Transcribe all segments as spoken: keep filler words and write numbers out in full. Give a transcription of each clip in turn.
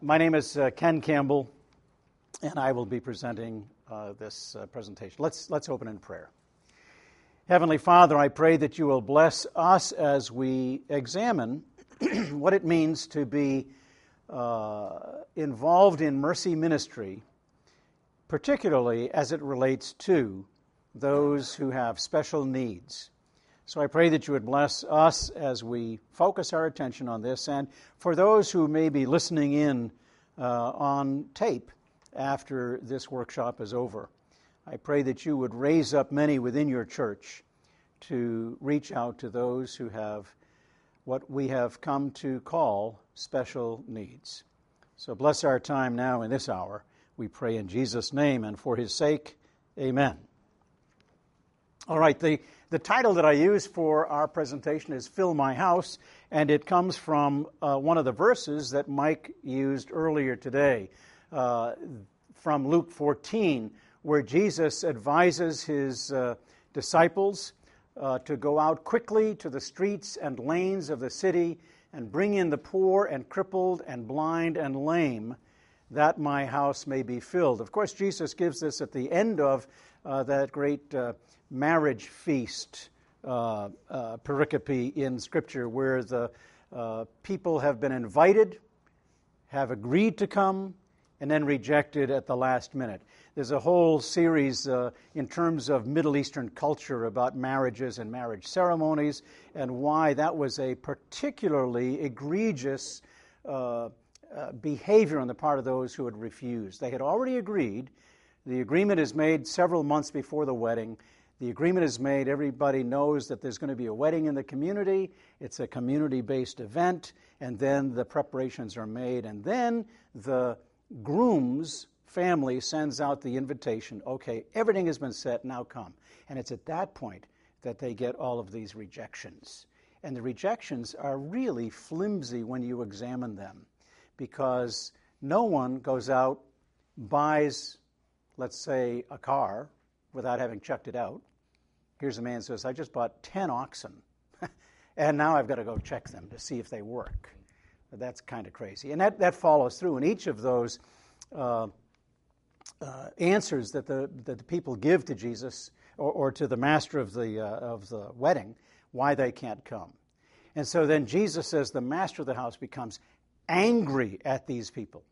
My name is uh, Ken Campbell, and I will be presenting uh, this uh, presentation. Let's let's open in prayer. Heavenly Father, I pray that you will bless us as we examine what it means to be uh, involved in mercy ministry, particularly as it relates to those who have special needs. So I pray that you would bless us as we focus our attention on this, and for those who may be listening in uh, on tape after this workshop is over, I pray that you would raise up many within your church to reach out to those who have what we have come to call special needs. So bless our time now in this hour. We pray in Jesus' name and for his sake. Amen. All right, the, the title that I use for our presentation is Fill My House, and it comes from uh, one of the verses that Mike used earlier today, uh, from Luke fourteen, where Jesus advises his uh, disciples uh, to go out quickly to the streets and lanes of the city and bring in the poor and crippled and blind and lame, that my house may be filled. Of course, Jesus gives this at the end of uh, that great uh, marriage feast uh, uh, pericope in Scripture, where the uh, people have been invited, have agreed to come, and then rejected at the last minute. There's a whole series uh, in terms of Middle Eastern culture about marriages and marriage ceremonies and why that was a particularly egregious uh, uh, behavior on the part of those who had refused. They had already agreed. The agreement is made several months before the wedding. The agreement is made. Everybody knows that there's going to be a wedding in the community. It's a community-based event, and then the preparations are made, and then the groom's family sends out the invitation. Okay, everything has been set, now come. And it's at that point that they get all of these rejections. And the rejections are really flimsy when you examine them, because no one goes out, buys, let's say, a car without having checked it out. Here's a man who says, I just bought ten oxen, and now I've got to go check them to see if they work. That's kind of crazy. And that, that follows through. And each of those uh, uh, answers that the, that the people give to Jesus or, or to the master of the, uh, of the wedding, why they can't come. And so then Jesus says the master of the house becomes angry at these people,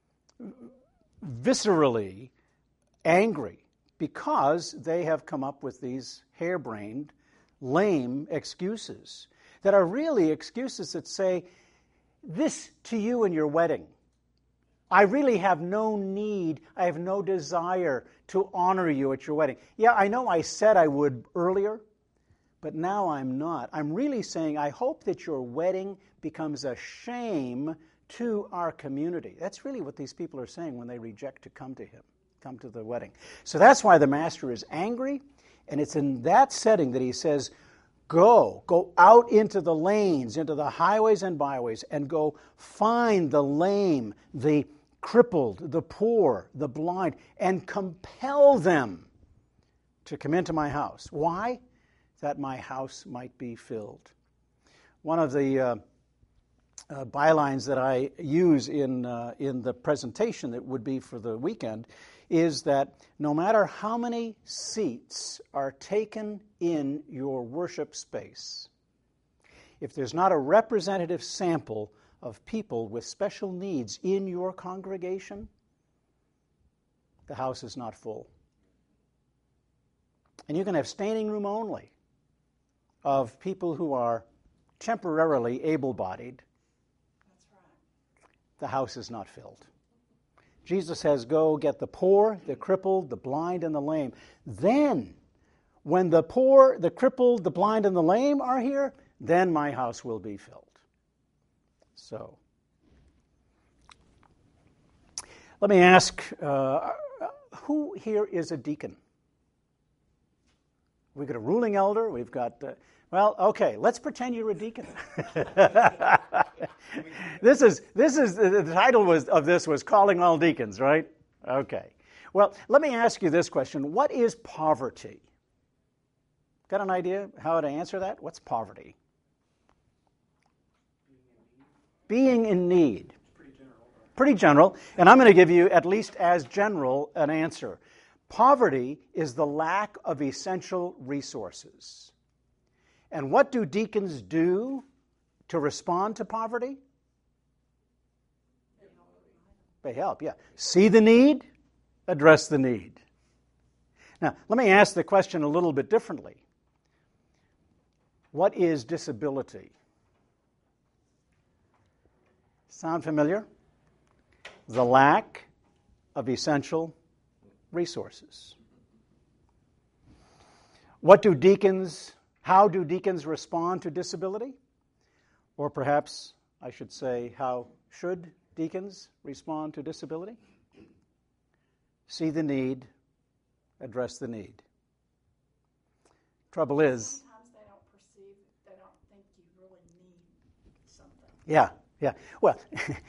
viscerally angry, because they have come up with these harebrained, lame excuses that are really excuses that say, this to you in your wedding. I really have no need, I have no desire to honor you at your wedding. Yeah, I know I said I would earlier, but now I'm not. I'm really saying I hope that your wedding becomes a shame to our community. That's really what these people are saying when they reject to come to him. Come to the wedding. So that's why the master is angry, and it's in that setting that he says, go, go out into the lanes, into the highways and byways, and go find the lame, the crippled, the poor, the blind, and compel them to come into my house. Why? That my house might be filled. One of the uh, uh, bylines that I use in uh, in the presentation that would be for the weekend is that no matter how many seats are taken in your worship space, if there's not a representative sample of people with special needs in your congregation, the house is not full. And you can have standing room only of people who are temporarily able-bodied. That's right. The house is not filled. Jesus says, go get the poor, the crippled, the blind, and the lame. Then, when the poor, the crippled, the blind, and the lame are here, then my house will be filled. So, let me ask, uh, who here is a deacon? We've got a ruling elder, we've got... Uh, Well, okay, let's pretend you're a deacon. this is this is the title was of this was Calling All Deacons, right? Okay. Well, let me ask you this question. What is poverty? Got an idea how to answer that? What's poverty? Being in need. Pretty general. pretty general, and I'm going to give you at least as general an answer. Poverty is the lack of essential resources. And what do deacons do to respond to poverty? They help, yeah. See the need, address the need. Now, let me ask the question a little bit differently. What is disability? Sound familiar? The lack of essential resources. What do deacons, how do deacons respond to disability? Or perhaps I should say, how should deacons respond to disability? See the need, address the need. Trouble is, sometimes they don't perceive, they don't think you really need something. Yeah, yeah. Well,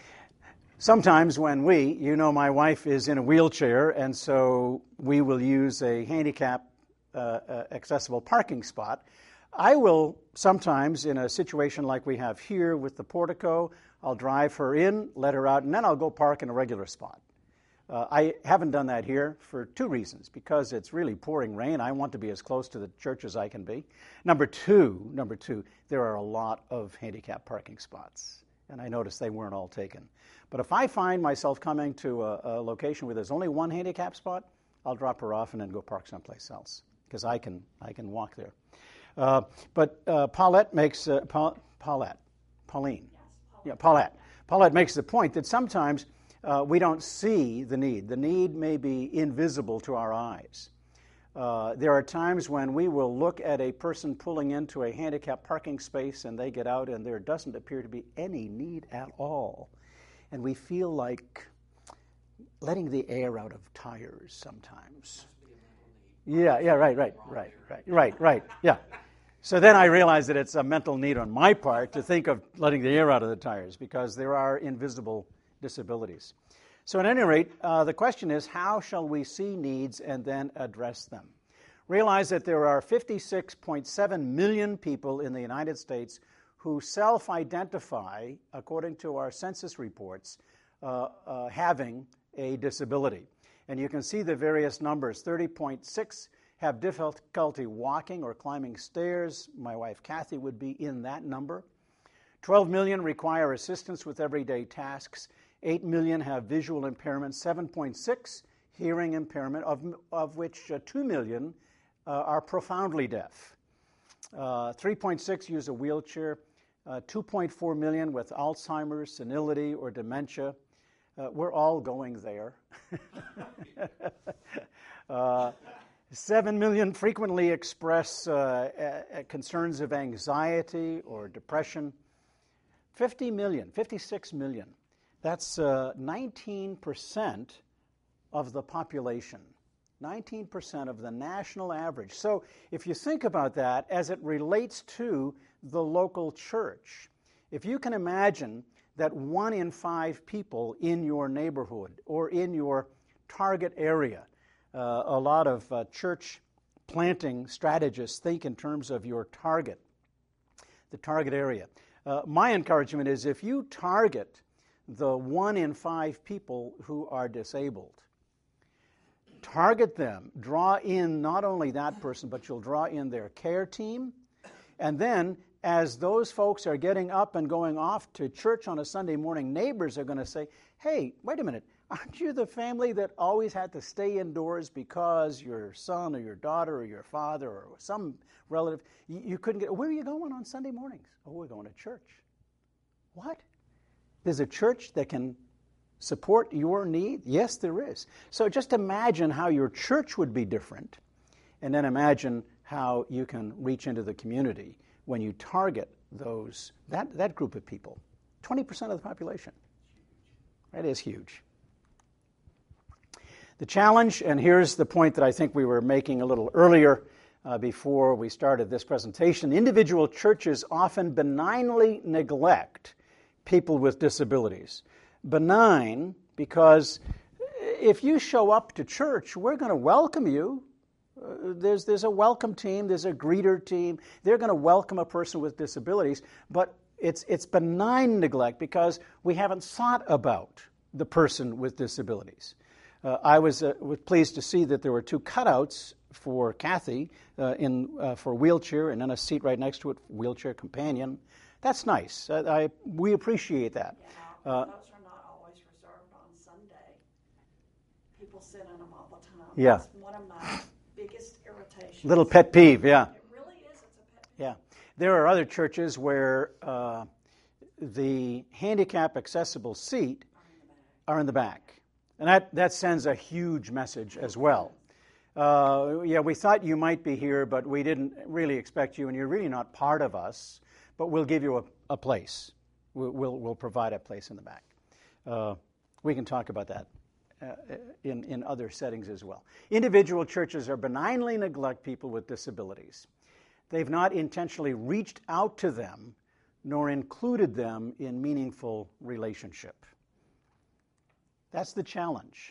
sometimes when we, you know, my wife is in a wheelchair, and so we will use a handicap uh, uh, accessible parking spot. I will sometimes, in a situation like we have here with the portico, I'll drive her in, let her out, and then I'll go park in a regular spot. Uh, I haven't done that here for two reasons. Because it's really pouring rain, I want to be as close to the church as I can be. Number two, number two, there are a lot of handicap parking spots, and I noticed they weren't all taken. But if I find myself coming to a, a location where there's only one handicap spot, I'll drop her off and then go park someplace else, because I can I can walk there. Uh, but uh, Paulette makes uh, Paul, Paulette, Pauline, Yes, Paul. yeah, Paulette. Paulette makes the point that sometimes uh, we don't see the need. The need may be invisible to our eyes. Uh, there are times when we will look at a person pulling into a handicapped parking space and they get out and there doesn't appear to be any need at all. And we feel like letting the air out of tires sometimes. Yeah, yeah, right, right, right, right, right, right, yeah. So then I realize that it's a mental need on my part to think of letting the air out of the tires, because there are invisible disabilities. So at any rate, uh, the question is, how shall we see needs and then address them? Realize that there are fifty-six point seven million people in the United States who self-identify, according to our census reports, uh, uh, having a disability. And you can see the various numbers. thirty point six have difficulty walking or climbing stairs. My wife Kathy would be in that number. twelve million require assistance with everyday tasks. eight million have visual impairment. seven point six hearing impairment, of, of which uh, two million uh, are profoundly deaf. Uh, three point six use a wheelchair. Uh, two point four million with Alzheimer's, senility, or dementia. Uh, we're all going there. uh, Seven million frequently express uh, uh, concerns of anxiety or depression. fifty million, fifty-six million, that's uh, nineteen percent of the population, nineteen percent of the national average. So if you think about that as it relates to the local church, if you can imagine that one in five people in your neighborhood or in your target area, uh, a lot of uh, church planting strategists think in terms of your target, the target area. Uh, my encouragement is, if you target the one in five people who are disabled, target them, draw in not only that person, but you'll draw in their care team, and then as those folks are getting up and going off to church on a Sunday morning, neighbors are going to say, hey, wait a minute, aren't you the family that always had to stay indoors because your son or your daughter or your father or some relative, you, you couldn't get, where are you going on Sunday mornings? Oh, we're going to church. What? There's a church that can support your need? Yes, there is. So just imagine how your church would be different, and then imagine how you can reach into the community when you target those that, that group of people. twenty percent of the population. That is huge. The challenge, and here's the point that I think we were making a little earlier uh, before we started this presentation, individual churches often benignly neglect people with disabilities. Benign because if you show up to church, we're going to welcome you. Uh, there's there's a welcome team, there's a greeter team. They're going to welcome a person with disabilities, but it's it's benign neglect because we haven't thought about the person with disabilities. Uh, I was, uh, was pleased to see that there were two cutouts for Kathy uh, in uh, for wheelchair, and then a seat right next to it, wheelchair companion. That's nice. I, I we appreciate that. Yeah, uh, those are not always reserved on Sunday. People sit in them all the time. Yeah. That's one of my biggest irritations. Little pet peeve, yeah. It really is. It's a pet peeve. Yeah. There are other churches where uh, the handicap accessible seat are in the back. And that, that sends a huge message as well. Uh, yeah, we thought you might be here, but we didn't really expect you, and you're really not part of us, but we'll give you a, a place. We'll, we'll, we'll provide a place in the back. Uh, we can talk about that uh, in, in other settings as well. Individual churches are benignly neglect people with disabilities. They've not intentionally reached out to them nor included them in meaningful relationship. That's the challenge.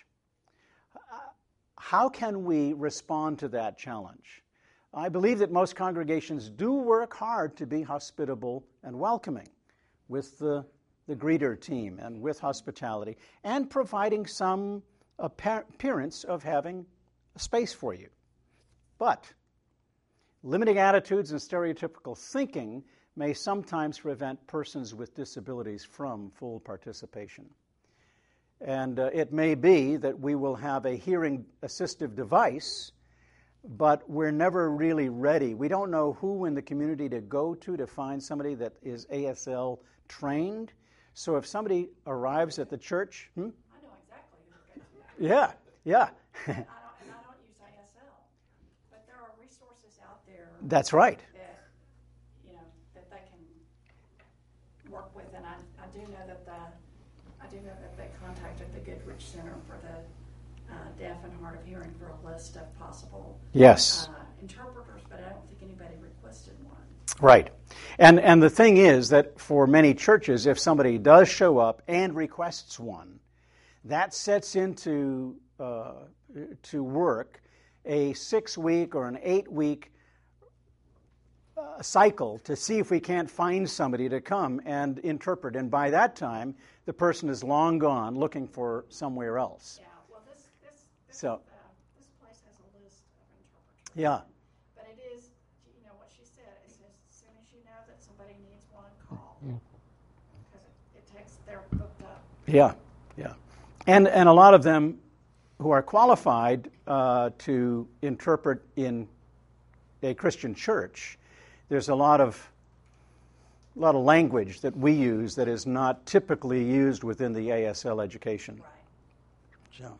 How can we respond to that challenge? I believe that most congregations do work hard to be hospitable and welcoming with the, the greeter team and with hospitality and providing some appearance of having a space for you. But limiting attitudes and stereotypical thinking may sometimes prevent persons with disabilities from full participation. And uh, it may be that we will have a hearing assistive device, but we're never really ready. We don't know who in the community to go to to find somebody that is A S L trained. So if somebody arrives at the church... Hmm? I know exactly who to go to. Yeah, yeah. and, I don't, and I don't use A S L, but there are resources out there... That's right. That, you know, that they can work with. And I, I do know that the... I do know that they contacted the Goodrich Center for the uh, Deaf and Hard of Hearing for a list of possible yes. uh, interpreters, but I don't think anybody requested one. Right. And and the thing is that for many churches, if somebody does show up and requests one, that sets into uh, to work a six-week or an eight-week uh, cycle to see if we can't find somebody to come and interpret. And by that time, the person is long gone looking for somewhere else. Yeah, well, this this this, So, uh, this place has a list of interpreters. Yeah. But it is, you know, what she said, it says as soon as you know that somebody needs one, call. Because it, it takes, they're booked up. Yeah, yeah. And, and a lot of them who are qualified uh, to interpret in a Christian church, there's a lot of a lot of language that we use that is not typically used within the A S L education. Right. So,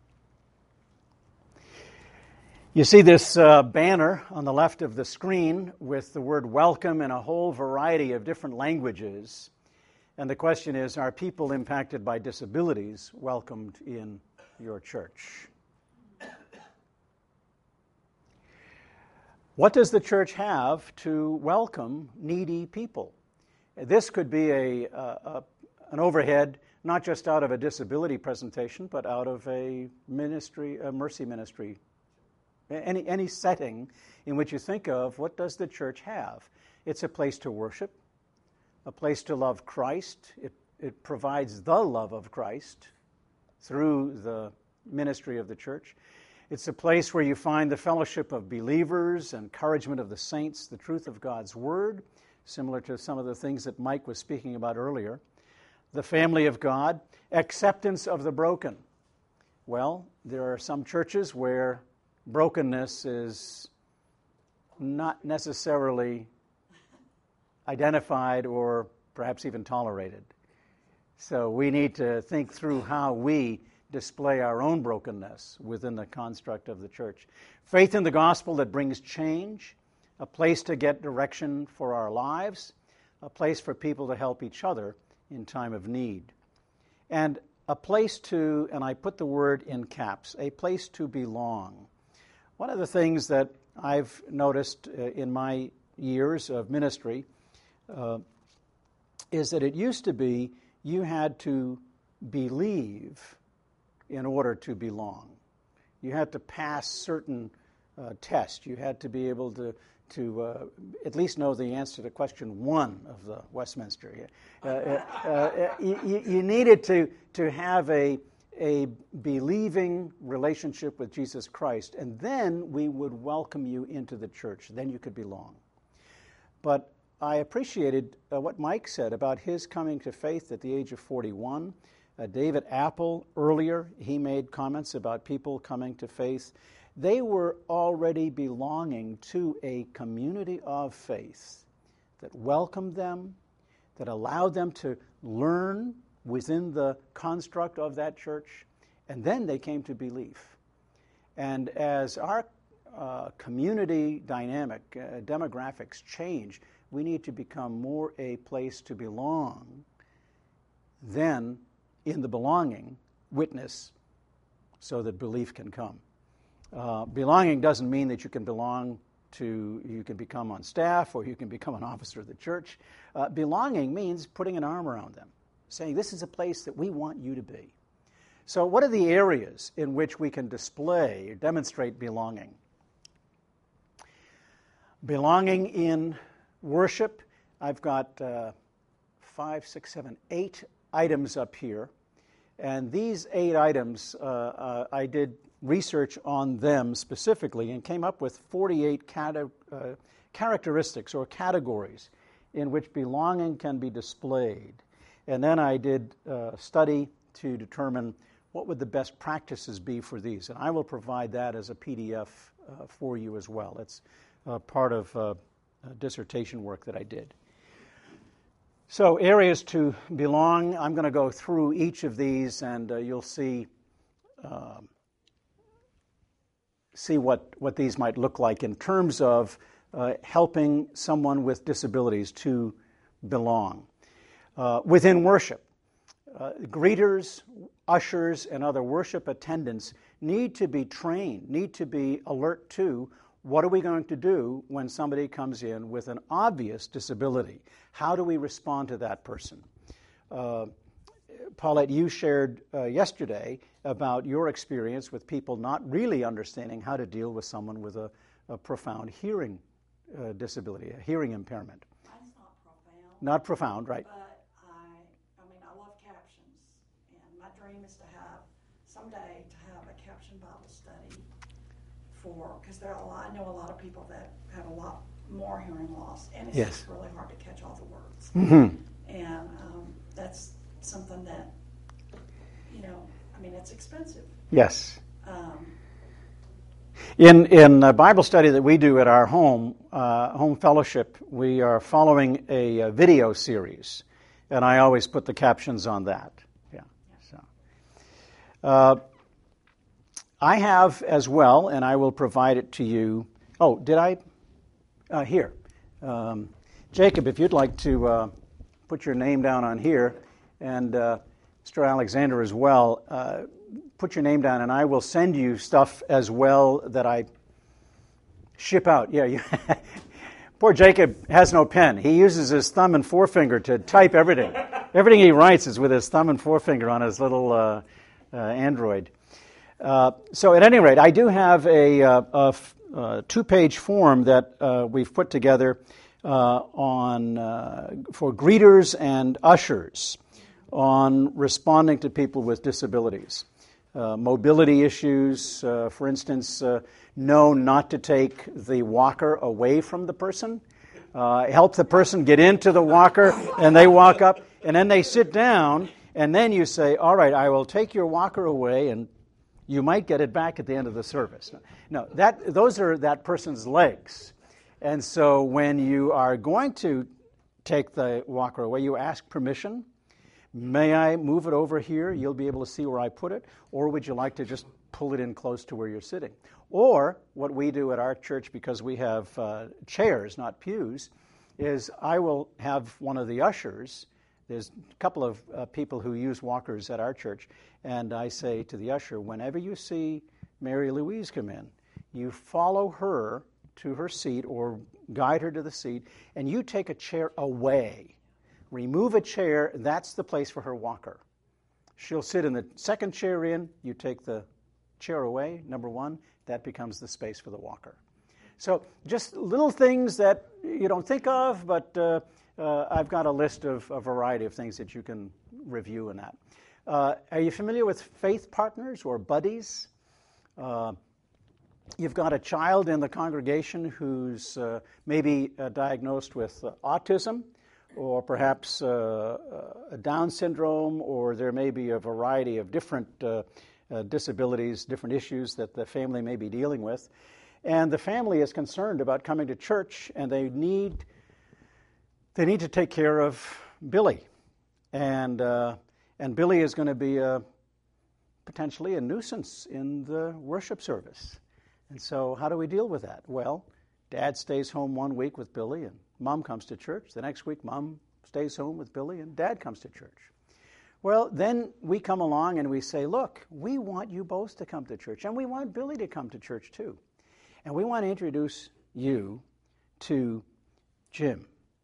you see this uh, banner on the left of the screen with the word welcome in a whole variety of different languages. And the question is, are people impacted by disabilities welcomed in your church? What does the church have to welcome needy people? This could be a, a, a an overhead, not just out of a disability presentation, but out of a ministry, a mercy ministry, any any setting in which you think of what does the church have? It's a place to worship, a place to love Christ. It it provides the love of Christ through the ministry of the church. It's a place where you find the fellowship of believers, encouragement of the saints, the truth of God's Word, similar to some of the things that Mike was speaking about earlier. The family of God, acceptance of the broken. Well, there are some churches where brokenness is not necessarily identified or perhaps even tolerated. So we need to think through how we display our own brokenness within the construct of the church. Faith in the gospel that brings change, a place to get direction for our lives, a place for people to help each other in time of need, and a place to, and I put the word in caps, a place to belong. One of the things that I've noticed uh, in my years of ministry uh, is that it used to be you had to believe in order to belong. You had to pass certain uh, test. You had to be able to to uh, at least know the answer to question one of the Westminster. Uh, uh, uh, you, you needed to to have a a believing relationship with Jesus Christ, and then we would welcome you into the church. Then you could belong. But I appreciated uh, what Mike said about his coming to faith at the age of forty-one. Uh, David Apple, earlier, he made comments about people coming to faith. They were already belonging to a community of faith that welcomed them, that allowed them to learn within the construct of that church, and then they came to belief. And as our uh, community dynamic, uh, demographics change, we need to become more a place to belong than in the belonging witness so that belief can come. Uh, belonging doesn't mean that you can belong to, you can become on staff or you can become an officer of the church. Uh, belonging means putting an arm around them, saying this is a place that we want you to be. So what are the areas in which we can display or demonstrate belonging? Belonging in worship, I've got uh, five, six, seven, eight items up here. And these eight items, uh, uh, I did research on them specifically and came up with forty-eight cata- uh, characteristics or categories in which belonging can be displayed. And then I did uh, study to determine what would the best practices be for these. And I will provide that as a P D F uh, for you as well. It's uh, part of uh, dissertation work that I did. So areas to belong, I'm going to go through each of these and uh, you'll see uh, see what, what these might look like in terms of uh, helping someone with disabilities to belong. Uh, within worship, uh, greeters, ushers, and other worship attendants need to be trained, need to be alert to what are we going to do when somebody comes in with an obvious disability? How do we respond to that person? Uh, Paulette, you shared uh, yesterday about your experience with people not really understanding how to deal with someone with a, a profound hearing uh, disability, a hearing impairment. Mine's not profound. Not profound, right. But I, I mean, I love captions, and my dream is to have, someday, to have a caption Bible study for, because there are a lot, I know a lot of people that have a lot more hearing loss, and it's Yes. just really hard to catch all the words. Mm-hmm. And um, that's something that, you know, I mean, it's expensive. Yes. Um, In in a Bible study that we do at our home, uh, home fellowship, we are following a, a video series, and I always put the captions on that. Yeah. So, uh, I have as well, and I will provide it to you. Oh, did I? Uh, here, um, Jacob, if you'd like to uh, put your name down on here, and uh, Mister Alexander as well. Uh, Put your name down, and I will send you stuff as well that I ship out. Yeah, you poor Jacob has no pen. He uses his thumb and forefinger to type everything. Everything he writes is with his thumb and forefinger on his little uh, uh, Android. Uh, so at any rate, I do have a, uh, a, a two-page form that uh, we've put together uh, on uh, for greeters and ushers on responding to people with disabilities. Uh, mobility issues, uh, for instance, uh, know not to take the walker away from the person. Uh, help the person get into the walker, and they walk up, and then they sit down, and then you say, all right, I will take your walker away, and you might get it back at the end of the service. No, that those are that person's legs. And so when you are going to take the walker away, you ask permission. May I move it over here? You'll be able to see where I put it. Or would you like to just pull it in close to where you're sitting? Or what we do at our church, because we have uh, chairs, not pews, is I will have one of the ushers. There's a couple of uh, people who use walkers at our church. And I say to the usher, whenever you see Mary Louise come in, you follow her to her seat or guide her to the seat, and you take a chair away. Remove a chair, that's the place for her walker. She'll sit in the second chair in, you take the chair away, number one, that becomes the space for the walker. So just little things that you don't think of, but uh, uh, I've got a list of a variety of things that you can review in that. Uh, are you familiar with faith partners or buddies? Uh, you've got a child in the congregation who's uh, maybe uh, diagnosed with uh, autism, or perhaps uh, uh, Down syndrome, or there may be a variety of different uh, uh, disabilities, different issues that the family may be dealing with. And the family is concerned about coming to church, and they need they need to take care of Billy. And uh, and Billy is going to be a, potentially a nuisance in the worship service. And so how do we deal with that? Well, Dad stays home one week with Billy, and Mom comes to church. The next week, Mom stays home with Billy, and Dad comes to church. Well, then we come along and we say, look, we want you both to come to church, and we want Billy to come to church too. And we want to introduce you to Jim.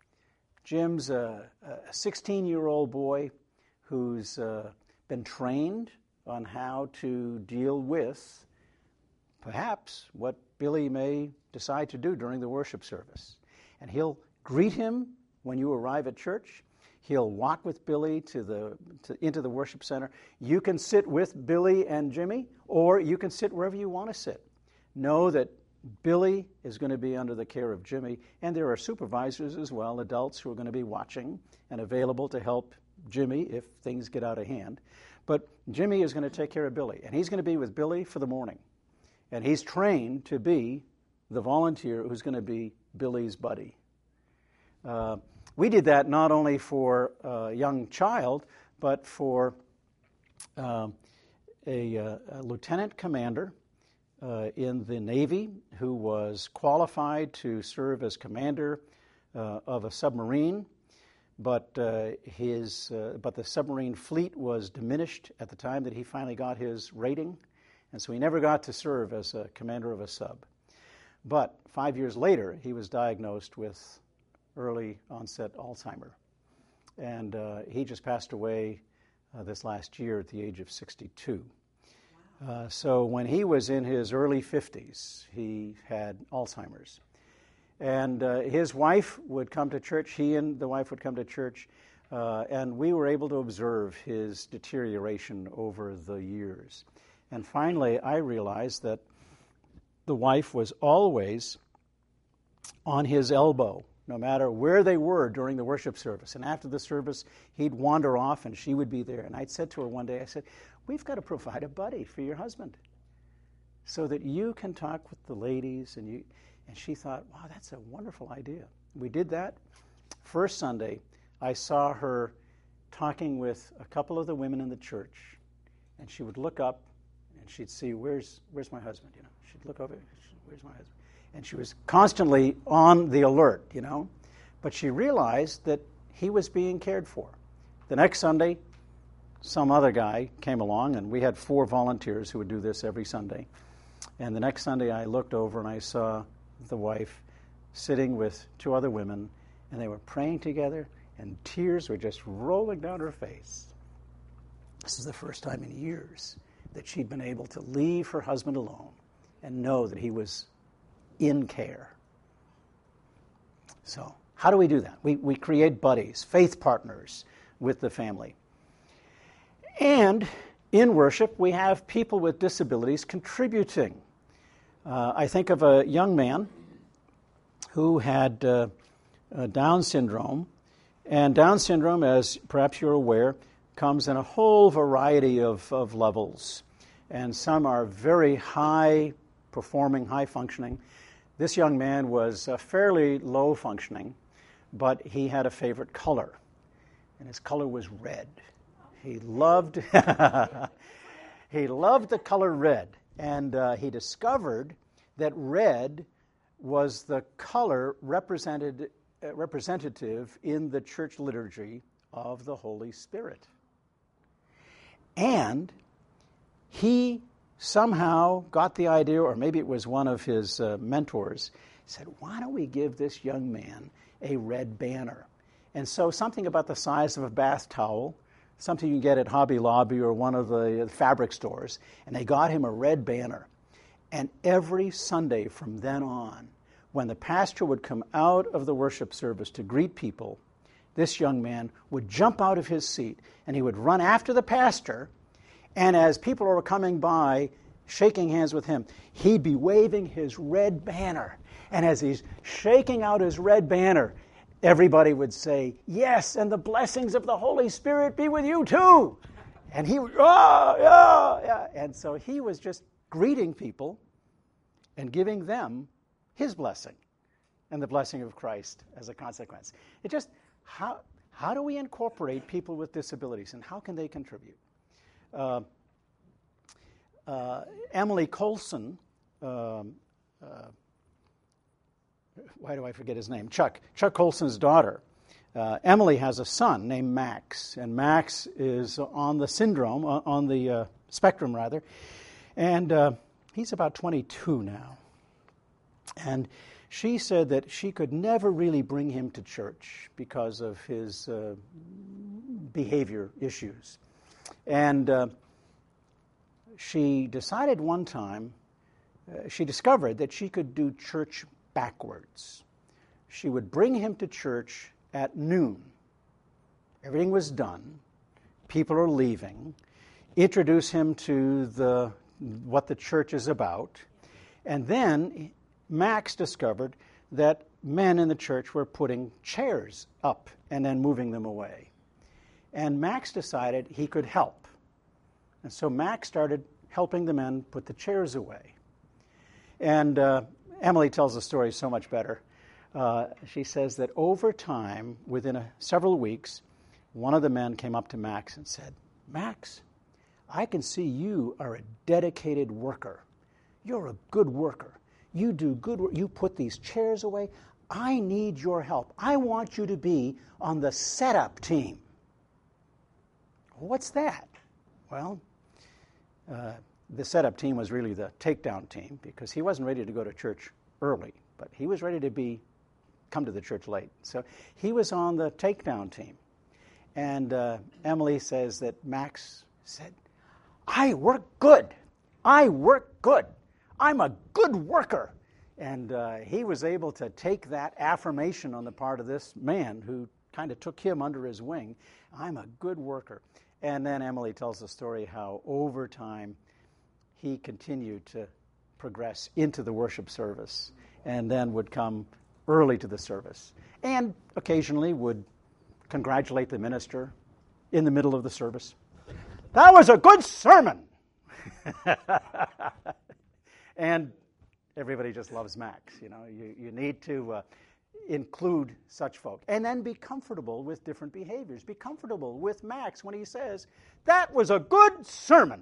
Jim's a sixteen-year-old boy who's uh, been trained on how to deal with perhaps what Billy may decide to do during the worship service. And he'll greet him when you arrive at church. He'll walk with Billy to the to, into the worship center. You can sit with Billy and Jimmy, or you can sit wherever you want to sit. Know that Billy is going to be under the care of Jimmy, and there are supervisors as well, adults who are going to be watching and available to help Jimmy if things get out of hand. But Jimmy is going to take care of Billy, and he's going to be with Billy for the morning. And he's trained to be the volunteer who's going to be Billy's buddy. Uh, we did that not only for a young child, but for uh, a, a lieutenant commander uh, in the Navy who was qualified to serve as commander uh, of a submarine, but uh, his uh, but the submarine fleet was diminished at the time that he finally got his rating, and so he never got to serve as a commander of a sub. But five years later, he was diagnosed with early onset Alzheimer. And uh, he just passed away uh, this last year at the age of sixty-two. Wow. Uh, so when he was in his early fifties, he had Alzheimer's. And uh, his wife would come to church, he and the wife would come to church, uh, and we were able to observe his deterioration over the years. And finally, I realized that the wife was always on his elbow, no matter where they were during the worship service. And after the service, he'd wander off and she would be there. And I said to her one day, I said, we've got to provide a buddy for your husband so that you can talk with the ladies. And you. And she thought, wow, that's a wonderful idea. We did that. First Sunday, I saw her talking with a couple of the women in the church. And she would look up and she'd see, where's where's my husband? You know, she'd look over, where's my husband? And she was constantly on the alert, you know. But she realized that he was being cared for. The next Sunday, some other guy came along, and we had four volunteers who would do this every Sunday. And the next Sunday, I looked over and I saw the wife sitting with two other women, and they were praying together, and tears were just rolling down her face. This is the first time in years that she'd been able to leave her husband alone and know that he was in care. So how do we do that? We we create buddies, faith partners with the family. And in worship, we have people with disabilities contributing. Uh, I think of a young man who had uh, uh, Down syndrome. And Down syndrome, as perhaps you're aware, comes in a whole variety of, of levels. And some are very high performing, high functioning. This young man was uh, fairly low functioning, but he had a favorite color, and his color was red. He loved he loved the color red, and uh, he discovered that red was the color represented uh, representative in the church liturgy of the Holy Spirit. And he somehow got the idea, or maybe it was one of his uh, mentors, said, why don't we give this young man a red banner? And so something about the size of a bath towel something you can get at Hobby Lobby or one of the fabric stores, and they got him a red banner. And every Sunday from then on, when the pastor would come out of the worship service to greet people, this young man would jump out of his seat and he would run after the pastor, and as people were coming by, shaking hands with him, he'd be waving his red banner. And as he's shaking out his red banner, everybody would say, "Yes, and the blessings of the Holy Spirit be with you too." And he would, oh, yeah, yeah. And so he was just greeting people and giving them his blessing and the blessing of Christ as a consequence. It just, how how do we incorporate people with disabilities, and how can they contribute? Uh, uh, Emily Colson, um, uh, why do I forget his name? Chuck. Chuck Colson's daughter. Uh, Emily has a son named Max, and Max is on the syndrome, uh, on the uh, spectrum rather, and uh, he's about twenty-two now. And she said that she could never really bring him to church because of his uh, behavior issues. And uh, she decided one time, uh, she discovered that she could do church backwards. She would bring him to church at noon. Everything was done. People are leaving. Introduce him to the what the church is about. And then Max discovered that men in the church were putting chairs up and then moving them away. And Max decided he could help. And so Max started helping the men put the chairs away. And uh, Emily tells the story so much better. Uh, she says that over time, within a, several weeks, one of the men came up to Max and said, "Max, I can see you are a dedicated worker. You're a good worker. You do good work. You put these chairs away. I need your help. I want you to be on the setup team." What's that? Well, uh, the setup team was really the takedown team, because he wasn't ready to go to church early, but he was ready to be come to the church late. So he was on the takedown team. And uh, Emily says that Max said, "I work good. I work good. I'm a good worker." And uh, he was able to take that affirmation on the part of this man who kind of took him under his wing. I'm a good worker. And then Emily tells the story how over time he continued to progress into the worship service and then would come early to the service and occasionally would congratulate the minister in the middle of the service. "That was a good sermon." And everybody just loves Max. You know, you, you need to uh, include such folk. And then be comfortable with different behaviors. Be comfortable with Max when he says, "That was a good sermon."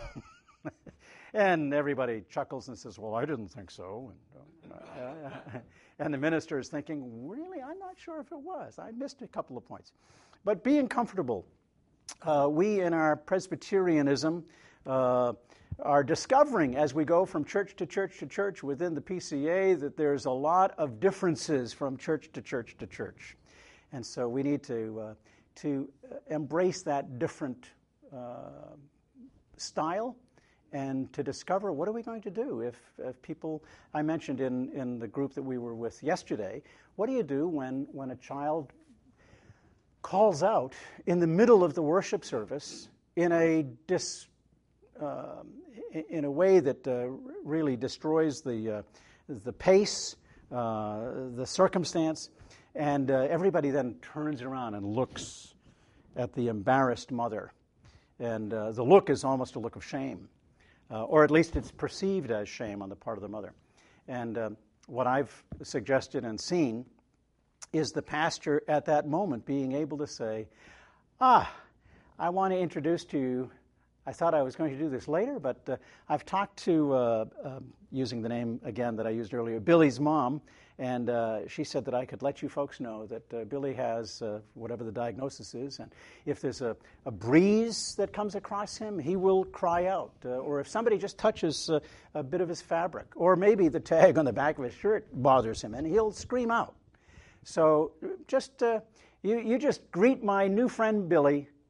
And everybody chuckles and says, "Well, I didn't think so." And, uh, and the minister is thinking, "Really, I'm not sure if it was. I missed a couple of points." But being comfortable. Uh, we in our Presbyterianism uh, are discovering as we go from church to church to church within the P C A that there's a lot of differences from church to church to church. And so we need to, uh, to embrace that different uh, style and to discover what are we going to do if, if people, I mentioned in, in the group that we were with yesterday, what do you do when, when a child calls out in the middle of the worship service in a dis, uh, in a way that uh, really destroys the uh, the pace, uh, the circumstance, and uh, everybody then turns around and looks at the embarrassed mother, and uh, the look is almost a look of shame, uh, or at least it's perceived as shame on the part of the mother. And uh, what I've suggested and seen is the pastor at that moment being able to say, "Ah, I want to introduce to you, I thought I was going to do this later, but uh, I've talked to, uh, uh, using the name again that I used earlier, Billy's mom, and uh, she said that I could let you folks know that uh, Billy has uh, whatever the diagnosis is, and if there's a, a breeze that comes across him, he will cry out, uh, or if somebody just touches uh, a bit of his fabric, or maybe the tag on the back of his shirt bothers him, and he'll scream out. So just uh, you, you just greet my new friend Billy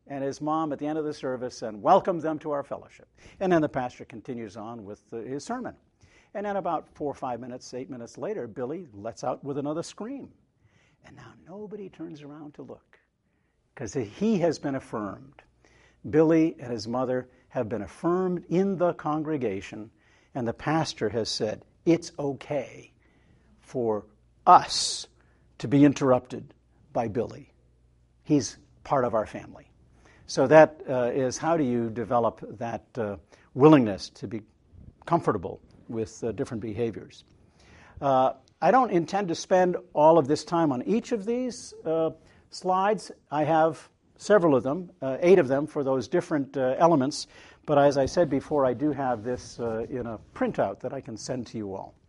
and his mom at the end of the service and welcomed them to our fellowship. And then the pastor continues on with the, his sermon. And then about four or five minutes, eight minutes later, Billy lets out with another scream. And now nobody turns around to look because he has been affirmed. Billy and his mother have been affirmed in the congregation, and the pastor has said, it's okay for us to be interrupted by Billy. He's part of our family. So that uh, is how do you develop that uh, willingness to be comfortable with uh, different behaviors. Uh, I don't intend to spend all of this time on each of these uh, slides. I have several of them, uh, eight of them for those different uh, elements. But as I said before, I do have this uh, in a printout that I can send to you all.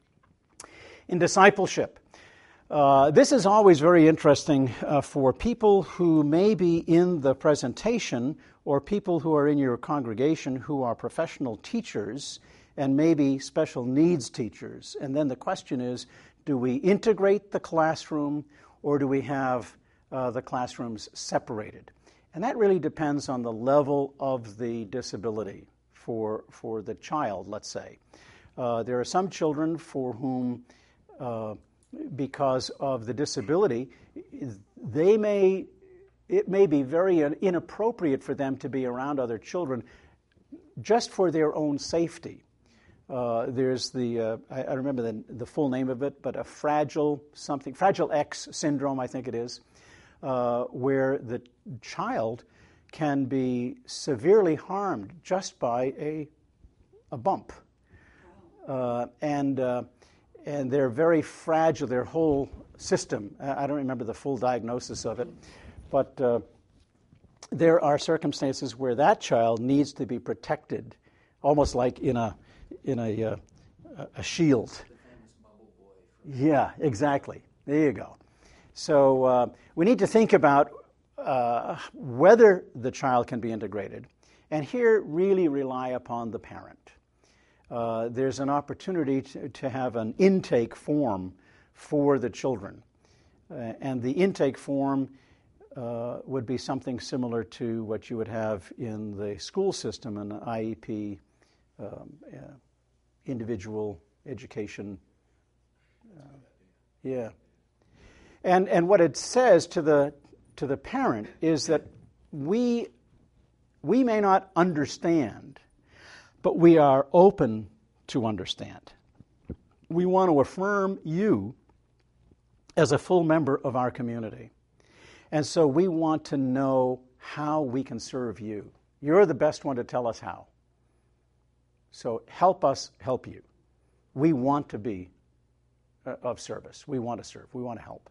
In discipleship, uh, this is always very interesting uh, for people who may be in the presentation or people who are in your congregation who are professional teachers and maybe special needs teachers. And then the question is, do we integrate the classroom or do we have uh, the classrooms separated? And that really depends on the level of the disability for, for the child, let's say. Uh, there are some children for whom, uh, because of the disability, they may, it may be very inappropriate for them to be around other children just for their own safety. Uh, there's the, uh, I, I remember the, the full name of it, but a fragile something, Fragile X syndrome, I think it is, uh, where the child can be severely harmed just by a, a bump. Uh, and, uh, and they're very fragile, their whole system. I don't remember the full diagnosis of it, but uh, there are circumstances where that child needs to be protected, almost like in a in a uh, a shield. The famous bubble boy. Yeah, exactly. There you go. So uh, we need to think about uh, whether the child can be integrated, and here really rely upon the parent. Uh, there's an opportunity to, to have an intake form for the children, uh, and the intake form uh, would be something similar to what you would have in the school system, an I E P. Um, uh, individual education. Uh, yeah. And and what it says to the to the parent is that we we may not understand, but we are open to understand. We want to affirm you as a full member of our community. And so we want to know how we can serve you. You're the best one to tell us how. So help us help you. We want to be uh, of service. We want to serve. We want to help.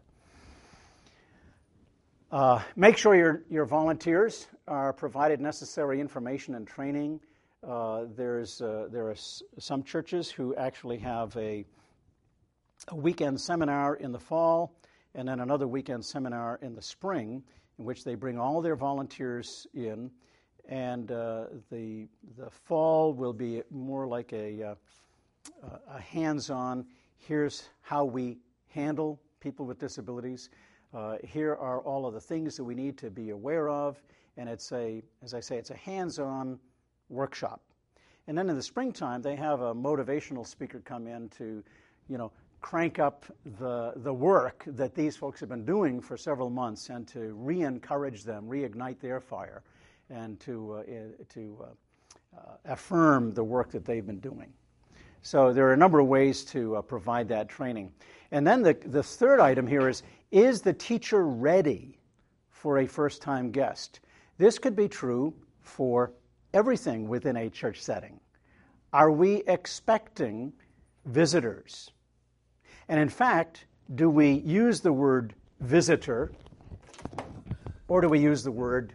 Uh, make sure your, your volunteers are provided necessary information and training. Uh, there's uh, there are s- some churches who actually have a, a weekend seminar in the fall and then another weekend seminar in the spring in which they bring all their volunteers in. And uh, the the fall will be more like a, uh, a hands-on, here's how we handle people with disabilities. Uh, here are all of the things that we need to be aware of. And it's a, as I say, it's a hands-on workshop. And then in the springtime, they have a motivational speaker come in to, you know, crank up the the work that these folks have been doing for several months and to re-encourage them, reignite their fire, and to uh, to uh, uh, affirm the work that they've been doing. So there are a number of ways to uh, provide that training. And then the, the third item here is, is the teacher ready for a first-time guest? This could be true for everything within a church setting. Are we expecting visitors? And in fact, do we use the word visitor or do we use the word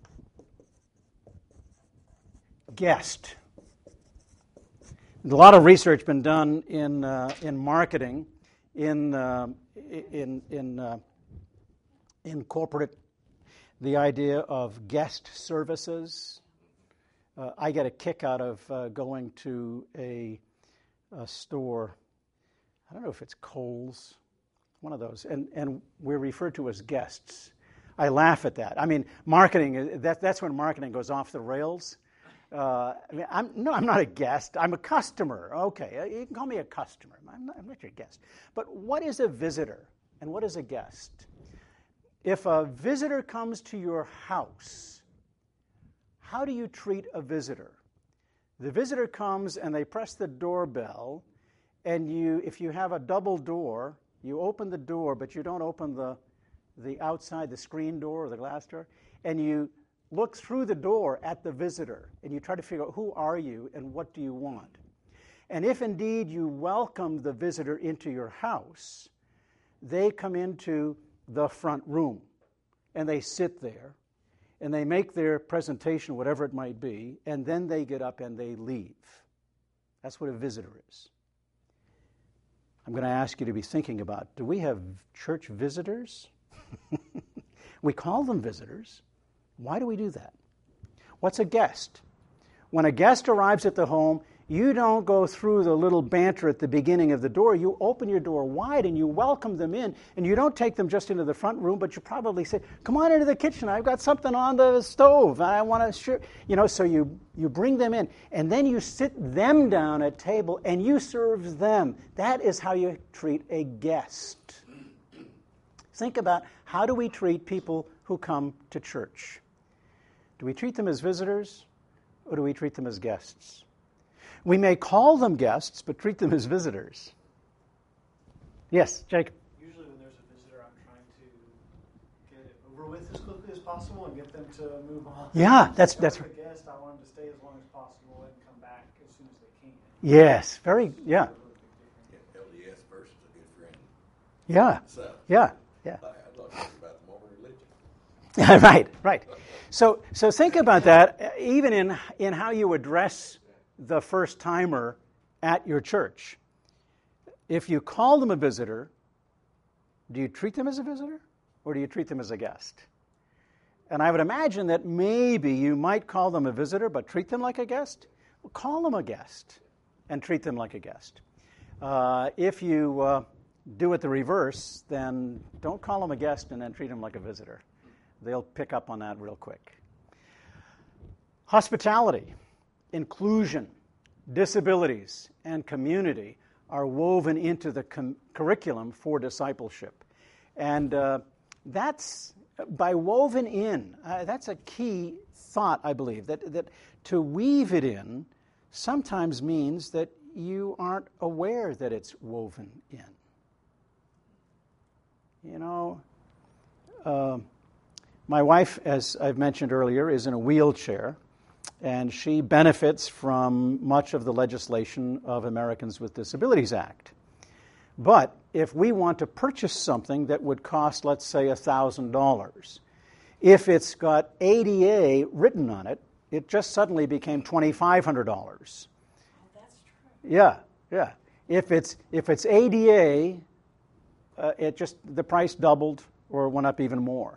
guest? A lot of research been done in uh, in marketing, in uh, in in uh, in corporate, the idea of guest services. Uh, I get a kick out of uh, going to a, a store. I don't know if it's Kohl's, one of those, and and we're referred to as guests. I laugh at that. I mean, marketing, that, that's when marketing goes off the rails. Uh, I mean, I'm, no, I'm not a guest. I'm a customer. Okay, you can call me a customer. I'm not, I'm not your guest. But what is a visitor and what is a guest? If a visitor comes to your house, how do you treat a visitor? The visitor comes and they press the doorbell, and you, if you have a double door, you open the door, but you don't open the, the outside, the screen door or the glass door, and you look through the door at the visitor, and you try to figure out who are you and what do you want. And if indeed you welcome the visitor into your house, they come into the front room, and they sit there, and they make their presentation, whatever it might be, and then they get up and they leave. That's what a visitor is. I'm going to ask you to be thinking about, do we have church visitors? We call them visitors. Why do we do that? What's a guest? When a guest arrives at the home, you don't go through the little banter at the beginning of the door. You open your door wide and you welcome them in, and you don't take them just into the front room, but you probably say, come on into the kitchen. I've got something on the stove. I want to share. You know, so you, you bring them in, and then you sit them down at table and you serve them. That is how you treat a guest. Think about, how do we treat people who come to church? Do we treat them as visitors, or do we treat them as guests? We may call them guests, but treat them as visitors. Yes, Jacob. Usually when there's a visitor, I'm trying to get it over with as quickly as possible and get them to move on. Yeah, that's that's right. A guest, I want them to stay as long as possible and come back as soon as they can. Yes, very, yeah. L D S versus a good friend. Yeah, So, yeah, yeah. I'd love to hear about the Mormon religion. Right, right. So, so think about that, even in in how you address the first timer at your church. If you call them a visitor, do you treat them as a visitor, or do you treat them as a guest? And I would imagine that maybe you might call them a visitor, but treat them like a guest. Well, call them a guest and treat them like a guest. Uh, if you uh, do it the reverse, then don't call them a guest and then treat them like a visitor. They'll pick up on that real quick. Hospitality, inclusion, disabilities, and community are woven into the com- curriculum for discipleship. And uh, that's, by woven in, uh, that's a key thought, I believe, that, that to weave it in sometimes means that you aren't aware that it's woven in. You know, uh, my wife, as I've mentioned earlier, is in a wheelchair, and she benefits from much of the legislation of Americans with Disabilities Act. But if we want to purchase something that would cost, let's say, one thousand dollars, if it's got A D A written on it, it just suddenly became twenty-five hundred dollars. Oh, that's true. Yeah, yeah. If it's if it's A D A, uh, it just the price doubled or went up even more.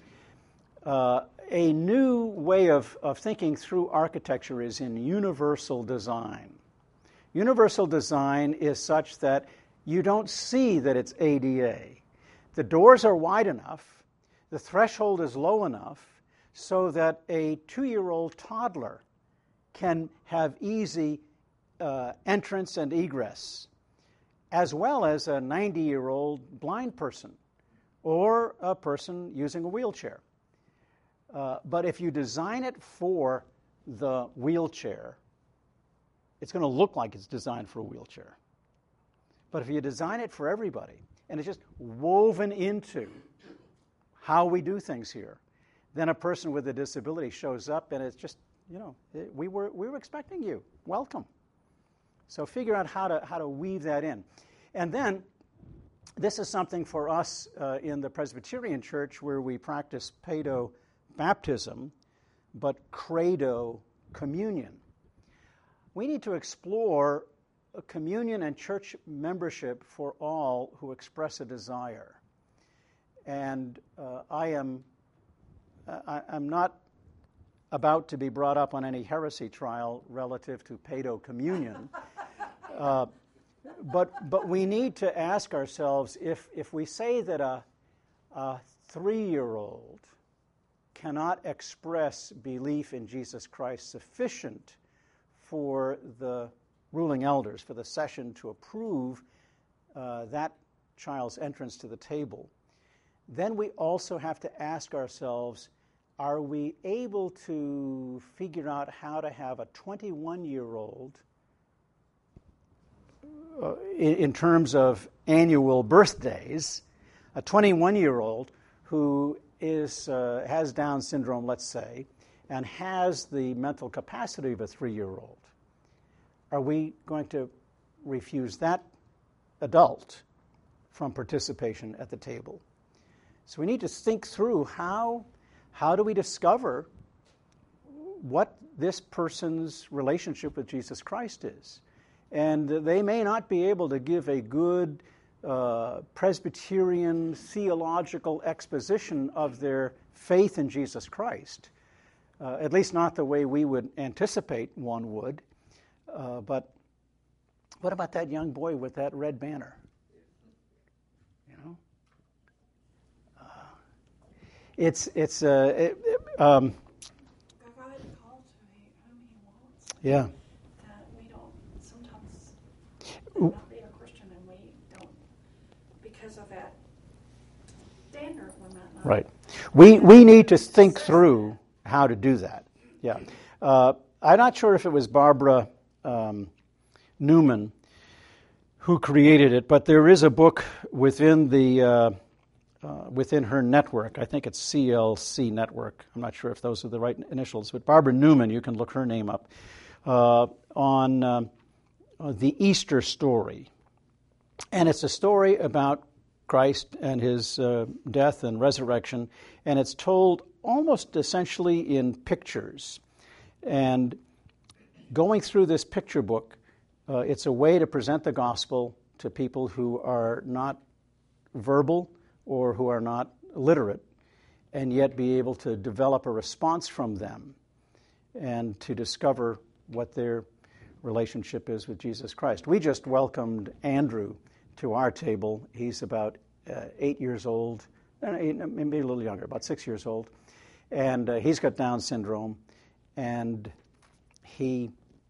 Uh, a new way of, of thinking through architecture is in universal design. Universal design is such that you don't see that it's A D A. The doors are wide enough, the threshold is low enough, so that a two-year-old toddler can have easy uh, entrance and egress, as well as a ninety-year-old blind person or a person using a wheelchair. Uh, but if you design it for the wheelchair, it's going to look like it's designed for a wheelchair. But if you design it for everybody, and it's just woven into how we do things here, then a person with a disability shows up and it's just, you know, it, we were we were expecting you. Welcome. So figure out how to how to weave that in. And then this is something for us uh, in the Presbyterian Church where we practice pedo baptism, but credo communion. We need to explore a communion and church membership for all who express a desire. And uh, I am I, I'm not about to be brought up on any heresy trial relative to pedo communion, uh, but but we need to ask ourselves if if we say that a, a three-year-old cannot express belief in Jesus Christ sufficient for the ruling elders, for the session to approve uh, that child's entrance to the table, then we also have to ask ourselves, are we able to figure out how to have a twenty-one-year-old, uh, in, in terms of annual birthdays, a twenty-one-year-old who is uh, has Down syndrome, let's say, and has the mental capacity of a three-year-old? Are we going to refuse that adult from participation at the table? So we need to think through how, how do we discover what this person's relationship with Jesus Christ is. And they may not be able to give a good uh, Presbyterian theological exposition of their faith in Jesus Christ, uh, at least not the way we would anticipate one would. Uh, but what about that young boy with that red banner? You know, uh, it's it's uh, it, it, um, God calls whom He wants. Yeah. That we don't sometimes not be a Christian, and we don't, because of that standard, we're not. not Right. We we need to think through how to do that. Yeah. Uh, I'm not sure if it was Barbara Um, Newman who created it, but there is a book within the uh, uh, within her network. I think it's C L C Network. I'm not sure if those are the right initials, but Barbara Newman, you can look her name up, uh, on uh, the Easter story. And it's a story about Christ and his uh, death and resurrection, and it's told almost essentially in pictures. And going through this picture book, uh, it's a way to present the gospel to people who are not verbal or who are not literate, and yet be able to develop a response from them and to discover what their relationship is with Jesus Christ. We just welcomed Andrew to our table. He's about uh, eight years old, maybe a little younger, about six years old, and uh, he's got Down syndrome, and he,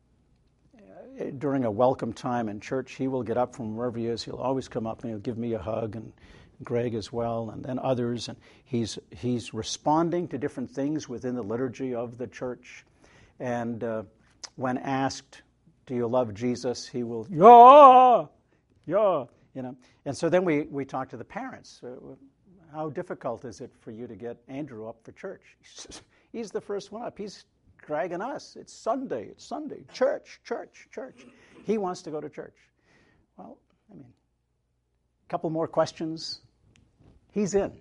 uh, during a welcome time in church, he will get up from wherever he is. He'll always come up and he'll give me a hug, and Greg as well, and then others. And he's he's responding to different things within the liturgy of the church. And uh, when asked, "Do you love Jesus?" he will, "Yeah, yeah," you know. And so then we we talk to the parents. Uh, how difficult is it for you to get Andrew up for church? He's the first one up. He's dragging us. It's Sunday. It's Sunday. Church, church, church. He wants to go to church. Well, I mean, a couple more questions. He's in.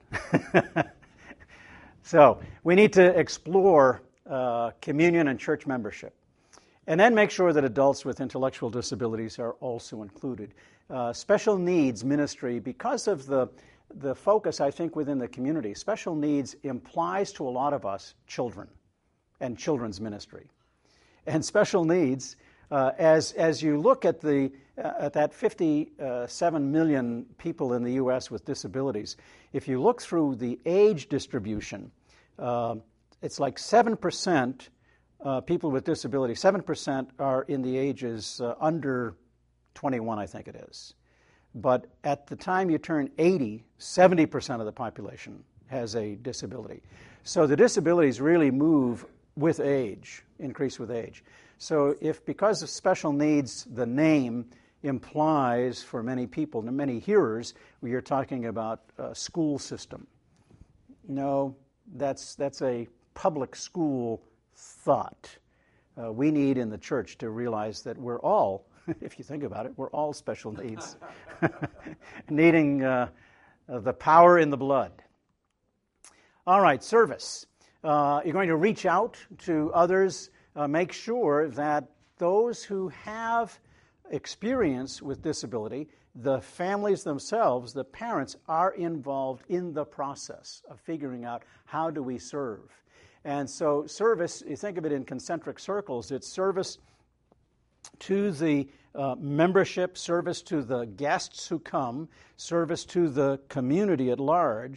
So we need to explore uh, communion and church membership. And then make sure that adults with intellectual disabilities are also included. Uh, special needs ministry, because of the the focus, I think, within the community, special needs implies to a lot of us children and children's ministry. And special needs, uh, as as you look at the uh, at that fifty-seven million people in the U S with disabilities, if you look through the age distribution, uh, it's like seven percent uh, people with disability, seven percent are in the ages uh, under twenty-one, I think it is. But at the time you turn eighty, seventy percent of the population has a disability. So the disabilities really move with age, increase with age. So if because of special needs, the name implies for many people, many hearers, you're talking about a school system. No, that's that's a public school thought. Uh, we need in the church to realize that we're all, if you think about it, we're all special needs, needing uh, the power in the blood. All right, service. Uh, you're going to reach out to others. Uh, make sure that those who have experience with disability, the families themselves, the parents, are involved in the process of figuring out how do we serve. And so service, you think of it in concentric circles, it's service to the uh, membership, service to the guests who come, service to the community at large,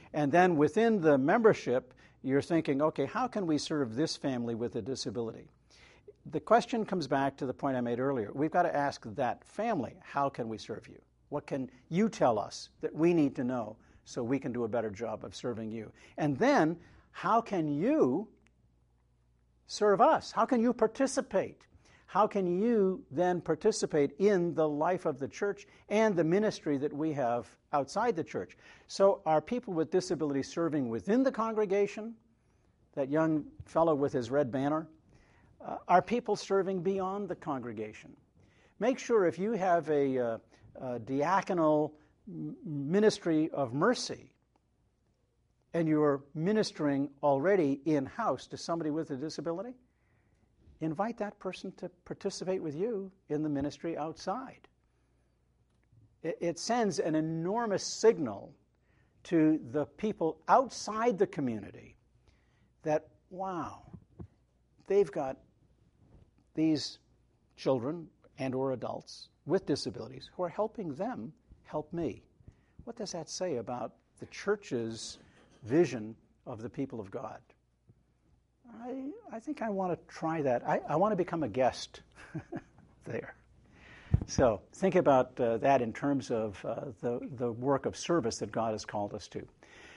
And then within the membership, you're thinking, okay, how can we serve this family with a disability? The question comes back to the point I made earlier. We've got to ask that family, how can we serve you? What can you tell us that we need to know so we can do a better job of serving you? And then, how can you serve us? How can you participate? How can you then participate in the life of the church and the ministry that we have outside the church? So are people with disabilities serving within the congregation? That young fellow with his red banner? Uh, are people serving beyond the congregation? Make sure if you have a, uh, a diaconal ministry of mercy and you're ministering already in-house to somebody with a disability, invite that person to participate with you in the ministry outside. It, it sends an enormous signal to the people outside the community that, wow, they've got these children and or adults with disabilities who are helping them help me. What does that say about the church's vision of the people of God? I, I think I want to try that. I, I want to become a guest there. So think about uh, that in terms of uh, the, the work of service that God has called us to.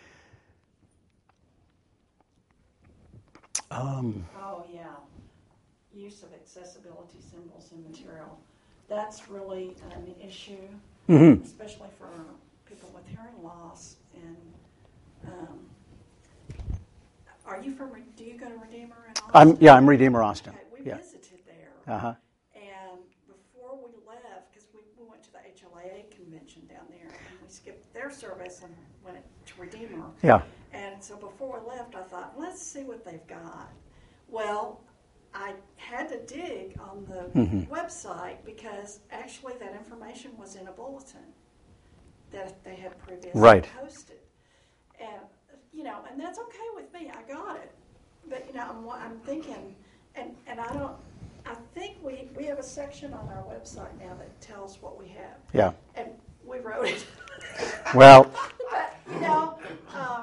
Um, oh, yeah. Use of accessibility symbols in material. That's really an issue, mm-hmm. especially for people with hearing loss. And um, are you from? Do you go to Redeemer in Austin? I'm yeah, I'm Redeemer Austin. Okay, we yeah. visited there, uh-huh. and before we left, because we, we went to the H L A A convention down there, and we skipped their service and went to Redeemer. Yeah. And so before we left, I thought, let's see what they've got. Well, I had to dig on the mm-hmm. website because actually that information was in a bulletin that they had previously right. posted. And, you know, and that's okay with me. I got it. But, you know, I'm, I'm thinking, and, and I don't, I think we, we have a section on our website now that tells what we have. Yeah. And we wrote it. Well. But, you know, um,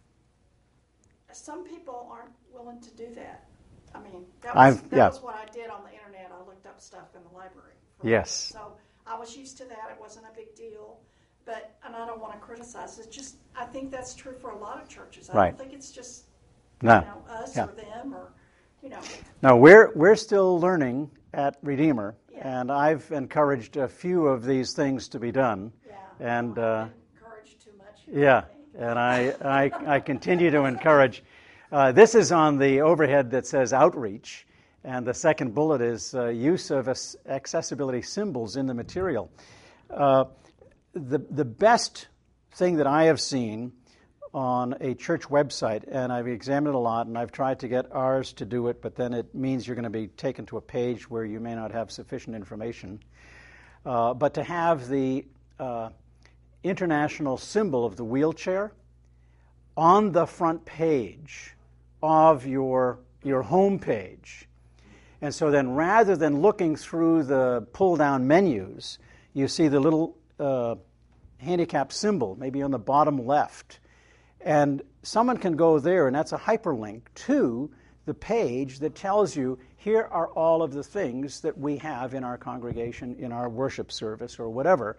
some people aren't willing to do that. I mean, that, was, that yeah. was what I did on the internet. I looked up stuff in the library. Yes. So I was used to that. It wasn't a big deal. But, and I don't want to criticize. It's just, I think that's true for a lot of churches. I right. don't think it's just, no. you know, us yeah. or them or, you know. No, we're, we're still learning at Redeemer, yeah. and I've encouraged a few of these things to be done. Yeah. And, well, I uh, encouraged too much. Yeah, and I, I, I continue to encourage. Uh, this is on the overhead that says outreach, and the second bullet is uh, use of accessibility symbols in the material. Uh, the, the best thing that I have seen on a church website, and I've examined it a lot, and I've tried to get ours to do it, but then it means you're going to be taken to a page where you may not have sufficient information. Uh, but to have the uh, international symbol of the wheelchair on the front page of your your home page. And so then rather than looking through the pull-down menus, you see the little uh, handicap symbol, maybe on the bottom left. And someone can go there, and that's a hyperlink to the page that tells you, here are all of the things that we have in our congregation, in our worship service, or whatever.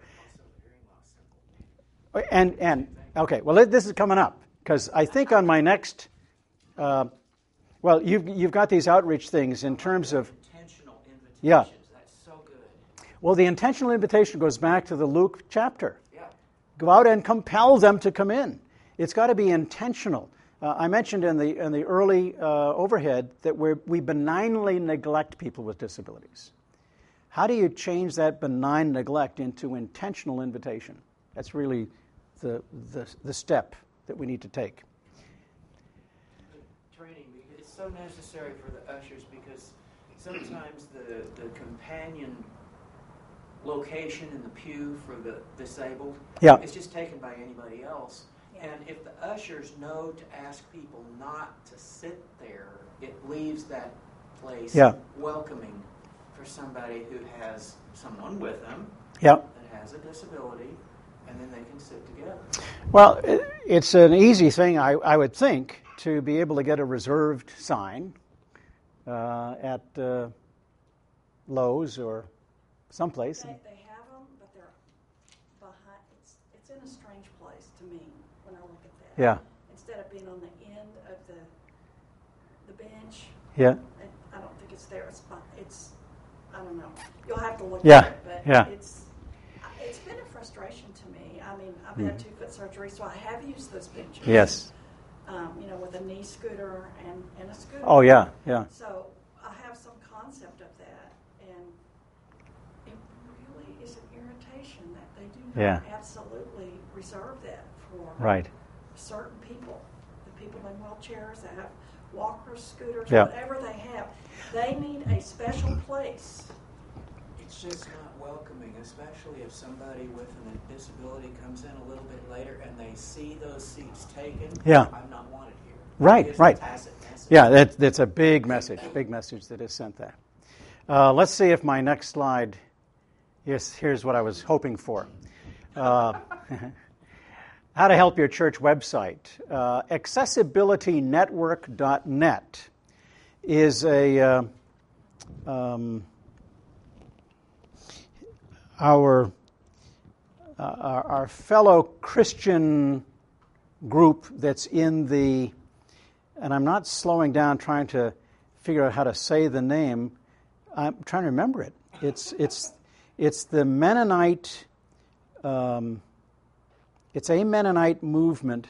And, and okay, well, this is coming up, because I think on my next... Uh, well, you've, you've got these outreach things in terms of... Intentional invitations. Yeah. That's so good. Well, the intentional invitation goes back to the Luke chapter. Yeah. Go out and compel them to come in. It's got to be intentional. Uh, I mentioned in the in the early uh, overhead that we we benignly neglect people with disabilities. How do you change that benign neglect into intentional invitation? That's really the the, the step that we need to take. Training, it's so necessary for the ushers because sometimes the, the companion location in the pew for the disabled yeah. is just taken by anybody else. Yeah. And if the ushers know to ask people not to sit there, it leaves that place yeah. welcoming for somebody who has someone with them yeah. that has a disability and then they can sit together. Well, it, it's an easy thing, I, I would think, to be able to get a reserved sign uh, at uh, Lowe's or someplace. They, they have them, but they're behind. It's it's in a strange place to me when I look at that. Yeah. Instead of being on the end of the the bench, Yeah. I, I don't think it's there. It's fine. It's I don't know. You'll have to look Yeah, at it, but yeah. it's it's been a frustration to me. I mean, I've had two foot surgery, so I have used those benches. Yes. Um, you know, with a knee scooter and, and a scooter. Oh, yeah, yeah. So I have some concept of that, and it really is an irritation that they do not Yeah. absolutely reserve that for Right. certain people. The people in wheelchairs that have walkers, scooters, Yeah. whatever they have. They need a special place. It's just not welcoming, especially if somebody with a disability comes in a little bit later and they see those seats taken. Yeah. I'm not wanted here. Right, It's right. a tacit message. Yeah, that, that's a big message, big message that is sent there. Uh, let's see if my next slide, yes, here's what I was hoping for. Uh, how to help your church website. Uh, accessibility network dot net is a uh, um, our, uh, our our fellow Christian group that's in the, and I'm not slowing down trying to figure out how to say the name. I'm trying to remember it. It's it's it's the Mennonite. Um, it's a Mennonite movement.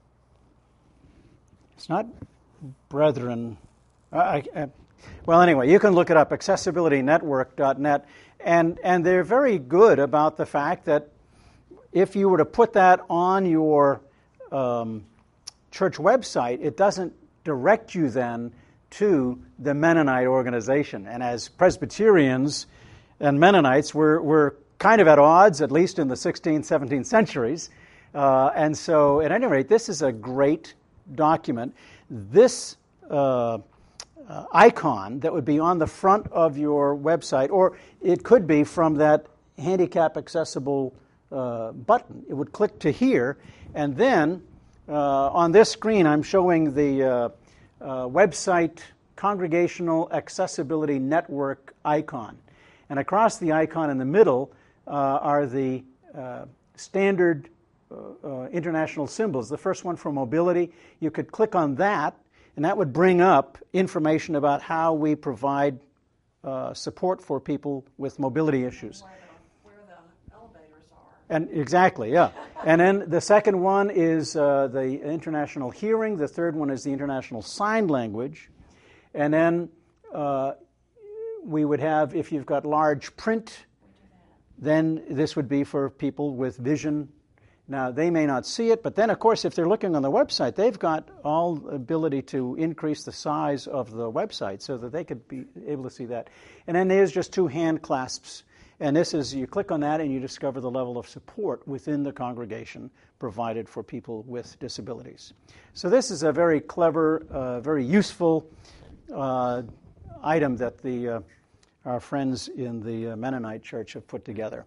It's not Brethren. I, I, well, anyway, you can look it up. accessibility network dot net, and and they're very good about the fact that if you were to put that on your um, church website, it doesn't direct you then to the Mennonite organization. And as Presbyterians and Mennonites, we're, we're kind of at odds, at least in the sixteenth, seventeenth centuries. Uh, and so, at any rate, this is a great document. This uh, uh, icon that would be on the front of your website, or it could be from that handicap accessible uh, button. It would click to here, and then uh, on this screen I'm showing the uh, uh, website Congregational Accessibility Network icon. And across the icon in the middle uh, are the uh, standard uh, uh, international symbols. The first one for mobility, you could click on that, and that would bring up information about how we provide uh, support for people with mobility issues. Where the, where the elevators are. And exactly, yeah. And then the second one is uh, the international hearing. The third one is the international sign language. And then uh, we would have, if you've got large print, then this would be for people with vision. Now, they may not see it, but then, of course, if they're looking on the website, they've got all ability to increase the size of the website so that they could be able to see that. And then there's just two hand clasps. And this is, you click on that and you discover the level of support within the congregation provided for people with disabilities. So this is a very clever, uh, very useful uh, item that the uh, our friends in the uh, Mennonite Church have put together.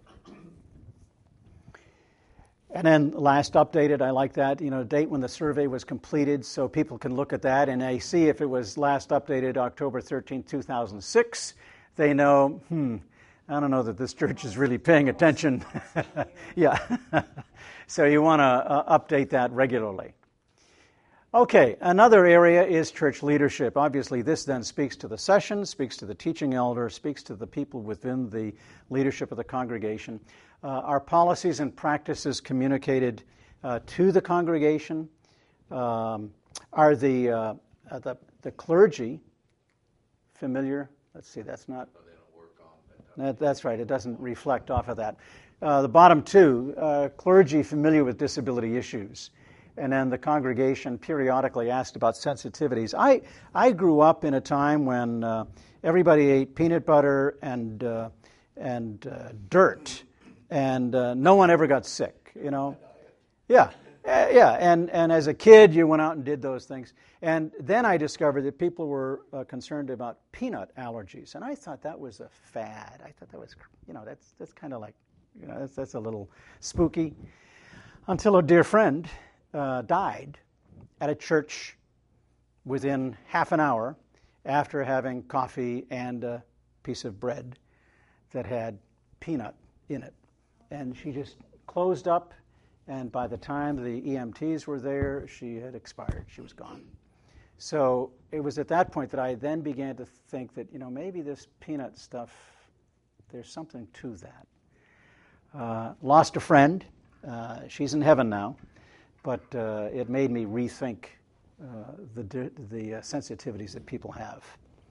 And then last updated, I like that, you know, date when the survey was completed so people can look at that and they see if it was last updated October thirteenth, two thousand six. They know, hmm, I don't know that this church is really paying attention. Yeah. So you want to uh, update that regularly. Okay, another area is church leadership. Obviously, this then speaks to the session, speaks to the teaching elder, speaks to the people within the leadership of the congregation. Uh, our policies and practices communicated uh, to the congregation. Um, are the, uh, uh, the the clergy familiar? Let's see, that's not... They don't work on That, that's right, it doesn't reflect off of that. Uh, the bottom two, uh, clergy familiar with disability issues. And then the congregation periodically asked about sensitivities. I, I grew up in a time when uh, everybody ate peanut butter and, uh, and uh, dirt, and uh, no one ever got sick, you know. Yeah, uh, yeah, and, and as a kid, you went out and did those things. And then I discovered that people were uh, concerned about peanut allergies, and I thought that was a fad. I thought that was, you know, that's that's kind of like You know, that's, that's a little spooky. Until a dear friend uh, died at a church within half an hour after having coffee and a piece of bread that had peanut in it. And she just closed up, and by the time the E M Ts were there, she had expired. She was gone. So it was at that point that I then began to think that, you know, maybe this peanut stuff, there's something to that. Uh, lost a friend. Uh, she's in heaven now, but uh, it made me rethink uh, the the uh, sensitivities that people have.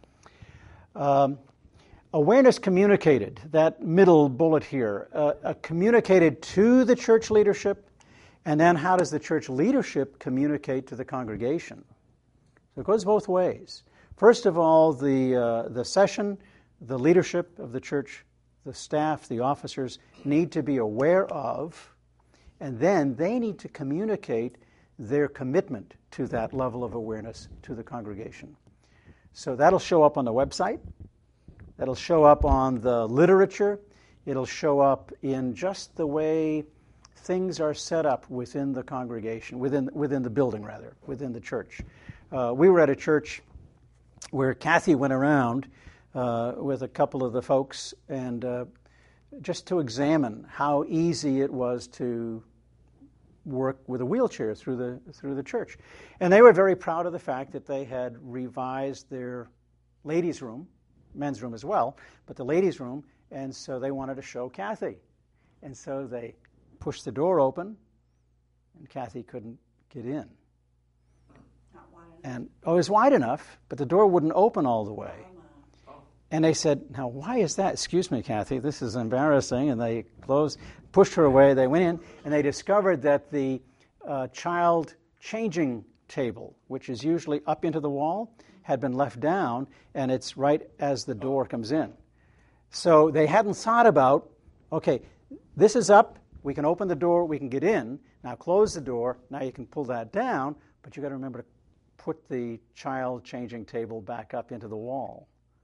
Um, awareness communicated, that middle bullet here, uh, uh, communicated to the church leadership, and then how does the church leadership communicate to the congregation? So it goes both ways. First of all, the uh, the session, the leadership of the church, the staff, the officers need to be aware of, and then they need to communicate their commitment to that level of awareness to the congregation. So that'll show up on the website. That'll show up on the literature. It'll show up in just the way things are set up within the congregation, within within the building, rather, within the church. Uh, we were at a church where Kathy went around uh, with a couple of the folks and uh, just to examine how easy it was to work with a wheelchair through the through the church. And they were very proud of the fact that they had revised their ladies' room, men's room as well, but the ladies' room, and so they wanted to show Kathy. And so they pushed the door open, and Kathy couldn't get in. Not wide enough. And oh, it was wide enough, but the door wouldn't open all the way. Oh, And they said, now, why is that? Excuse me, Kathy, this is embarrassing. And they closed, pushed her away. They went in, and they discovered that the uh, child changing table, which is usually up into the wall, had been left down, and it's right as the door comes in. So they hadn't thought about, okay, this is up. We can open the door. We can get in. Now close the door. Now you can pull that down, but you've got to remember to put the child changing table back up into the wall.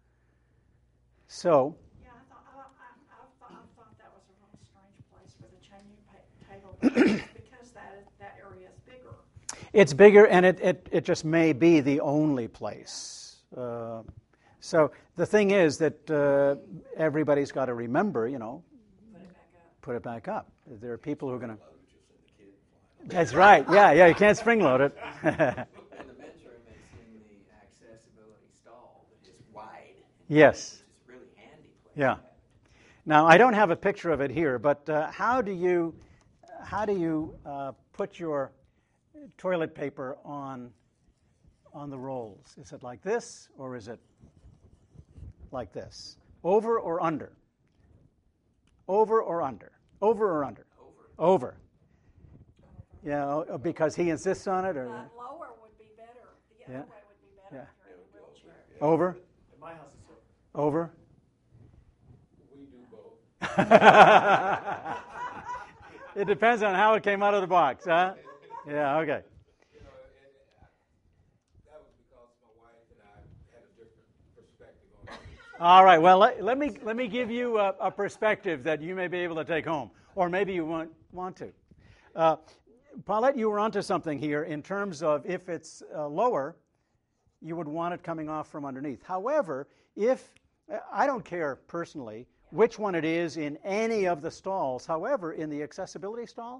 So, yeah, I thought, I, I, I, thought, I thought that was a really strange place for the changing pa- table because that is, that area is bigger. it's bigger, and it, it, it just may be the only place. Uh, so the thing is that uh, everybody's got to remember, you know, Put it back up. put it back up. There are people who are going to... That's right. Yeah, yeah, you can't spring load it. And the men's room is in the accessibility stall that is wide. Yes. Which is really handy place. Yeah. Now, I don't have a picture of it here, but uh, how do you how do you uh, put your toilet paper on on the rolls? Is it like this, or is it like this? Over or under? Over or under? Over or under? Over. Over. Yeah, uh, because he insists on it, or Uh, lower would be better. The Yeah. other way would be better Yeah. if you're in a wheelchair. over, At my house, it's over. over. We do both. It depends on how it came out of the box, huh? Yeah, okay. You know, and, uh, that was because my wife and I had a different perspective on it. All right. Well, let, let me let me give you a, a perspective that you may be able to take home, or maybe you won't want to. Uh, Paulette, you were onto something here in terms of if it's uh, lower, you would want it coming off from underneath. However, if I don't care personally which one it is in any of the stalls. However, in the accessibility stall,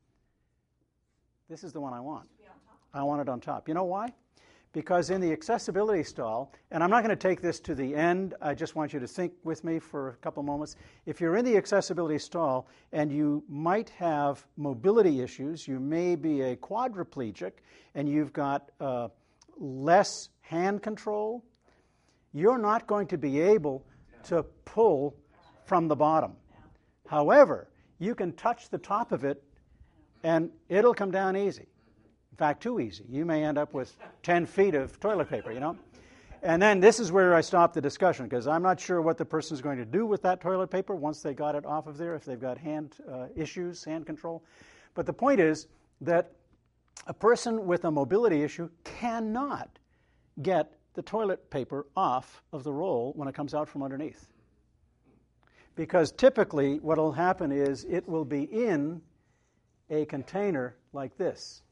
this is the one I want. Be on top. I want it on top. You know why? Because in the accessibility stall, and I'm not going to take this to the end, I just want you to think with me for a couple moments. If you're in the accessibility stall and you might have mobility issues, you may be a quadriplegic, and you've got uh, less hand control, you're not going to be able to pull from the bottom. However, you can touch the top of it and it'll come down easy. In fact, too easy. You may end up with ten feet of toilet paper, you know. And then this is where I stop the discussion, because I'm not sure what the person's going to do with that toilet paper once they got it off of there, if they've got hand uh, issues, hand control. But the point is that a person with a mobility issue cannot get the toilet paper off of the roll when it comes out from underneath. because typically what will happen is it will be in a container like this.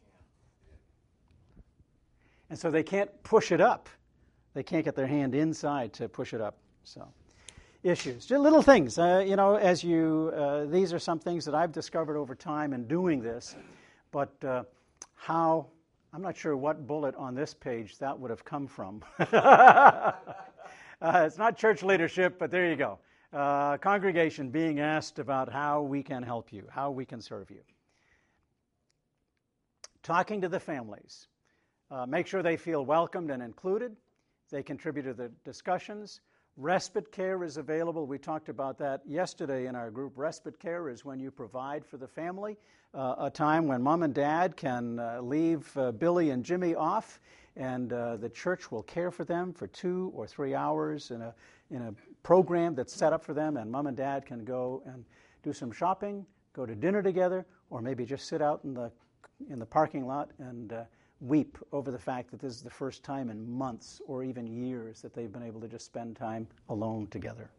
And so they can't push it up. They can't get their hand inside to push it up. So, issues, just little things. Uh, you know, as you, uh, these are some things that I've discovered over time in doing this. But uh, how, I'm not sure what bullet on this page that would have come from. uh, it's not church leadership, but there you go. Uh, congregation being asked about how we can help you, how we can serve you. Talking to the families. Uh, make sure they feel welcomed and included. They contribute to the discussions. Respite care is available. We talked about that yesterday in our group. Respite care is when you provide for the family uh, a time when mom and dad can uh, leave uh, Billy and Jimmy off, and uh, the church will care for them for two or three hours in a in a program that's set up for them, and mom and dad can go and do some shopping, go to dinner together, or maybe just sit out in the in the parking lot and uh, weep over the fact that this is the first time in months or even years that they've been able to just spend time alone together.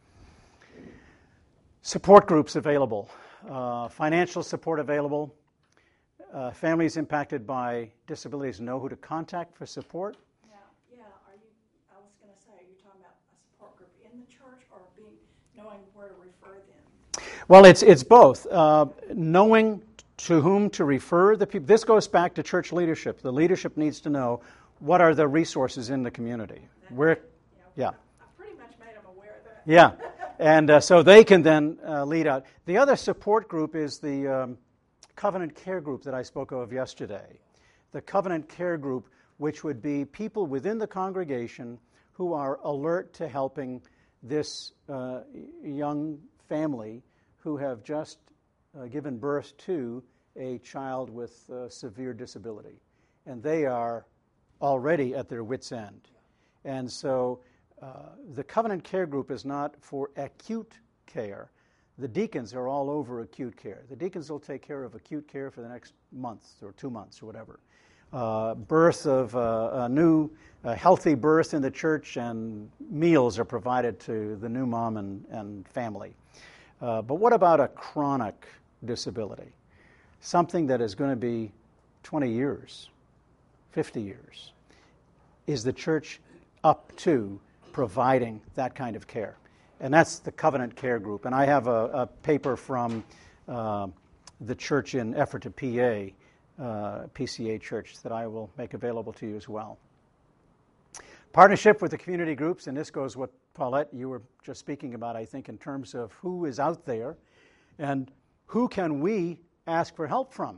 Support groups available, uh, financial support available. Uh, families impacted by disabilities know who to contact for support. Yeah, yeah. Are you? I was going to say, are you talking about a support group in the church, or being knowing where to refer them? Well, it's it's both. Uh, knowing to whom to refer the people. This goes back to church leadership. The leadership needs to know what are the resources in the community. Where, yeah. I've pretty much made them aware of that. Yeah, and uh, so they can then uh, lead out. The other support group is the um, Covenant Care Group that I spoke of yesterday. The Covenant Care Group, which would be people within the congregation who are alert to helping this uh, young family who have just uh, given birth to a child with uh, severe disability. And they are already at their wits' end. And so uh, the Covenant Care Group is not for acute care. The deacons are all over acute care. The deacons will take care of acute care for the next month or two months or whatever. Uh, birth of uh, a new uh, healthy birth in the church, and meals are provided to the new mom and, and family. Uh, but what about a chronic disability? Something that is going to be twenty years, fifty years. Is the church up to providing that kind of care? And that's the Covenant Care Group. And I have a, a paper from uh, the church in Ephrata, P A, uh, P C A Church, that I will make available to you as well. Partnership with the community groups, and this goes what, Paulette, you were just speaking about, I think, in terms of who is out there and who can we ask for help from.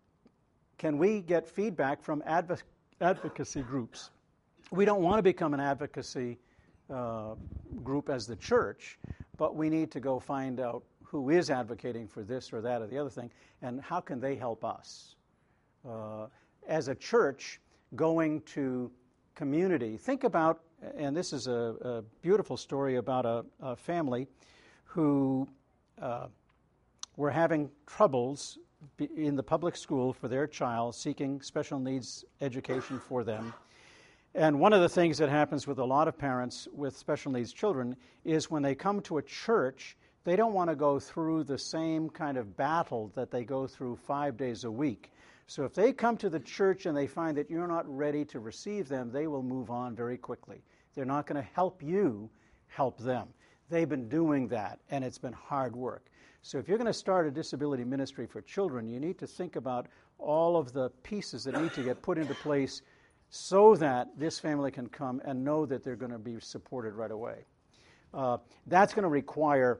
Can we get feedback from adv- advocacy groups? We don't want to become an advocacy uh, group as the church, but we need to go find out who is advocating for this or that or the other thing, and how can they help us. Uh, as a church, going to community, think about, and this is a, a beautiful story about a, a family who uh, were having troubles in the public school for their child, seeking special needs education for them. And one of the things that happens with a lot of parents with special needs children is when they come to a church, they don't want to go through the same kind of battle that they go through five days a week. So if they come to the church and they find that you're not ready to receive them, they will move on very quickly. They're not going to help you help them. They've been doing that, and it's been hard work. So if you're going to start a disability ministry for children, you need to think about all of the pieces that need to get put into place so that this family can come and know that they're going to be supported right away. Uh, that's going to require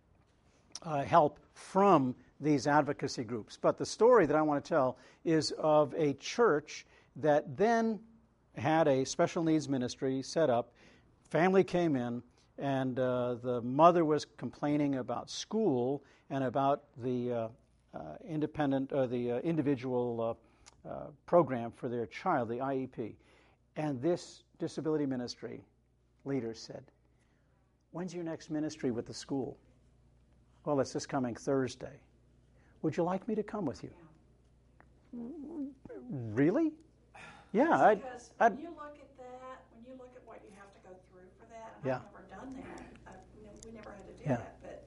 uh, help from these advocacy groups. But the story that I want to tell is of a church that then had a special needs ministry set up. Family came in, and uh, the mother was complaining about school and about the uh, uh, independent or the uh, individual uh, uh, program for their child, the I E P. And this disability ministry leader said, "When's your next ministry with the school?" "Well, it's this coming Thursday." "Would you like me to come with you?" "Really?" "Yeah." I'd, Because I'd, when you look at that, when you look at what you have to go through for that, and Yeah. I've never done that. I, you know, we never had to do Yeah. that, but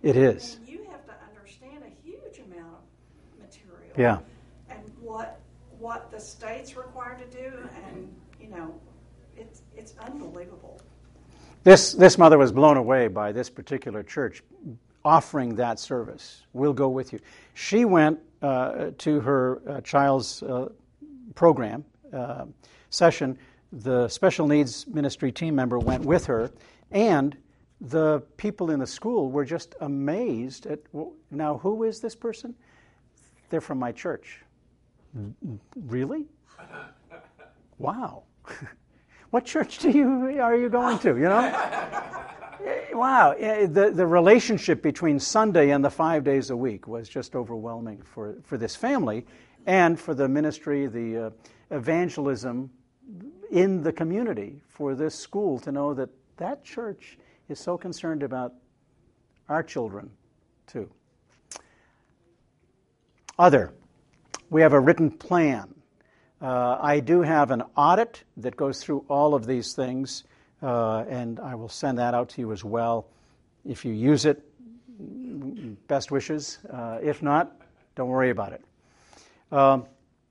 It is. And you have to understand a huge amount of material. Yeah. And what what the state's required to do, and you know, it's it's unbelievable. This this mother was blown away by this particular church offering that service. We'll go with you. She went uh, to her uh, child's uh, program uh, session. The special needs ministry team member went with her, and the people in the school were just amazed at, well, now who is this person? They're from my church. Really? Wow. What church do you are you going to, you know? Wow. The the relationship between Sunday and the five days a week was just overwhelming for, for this family and for the ministry, the uh, evangelism in the community for this school to know that that church is so concerned about our children too. Other, we have a written plan. Uh, I do have an audit that goes through all of these things, uh, and I will send that out to you as well. If you use it, best wishes. Uh, if not, don't worry about it. Um,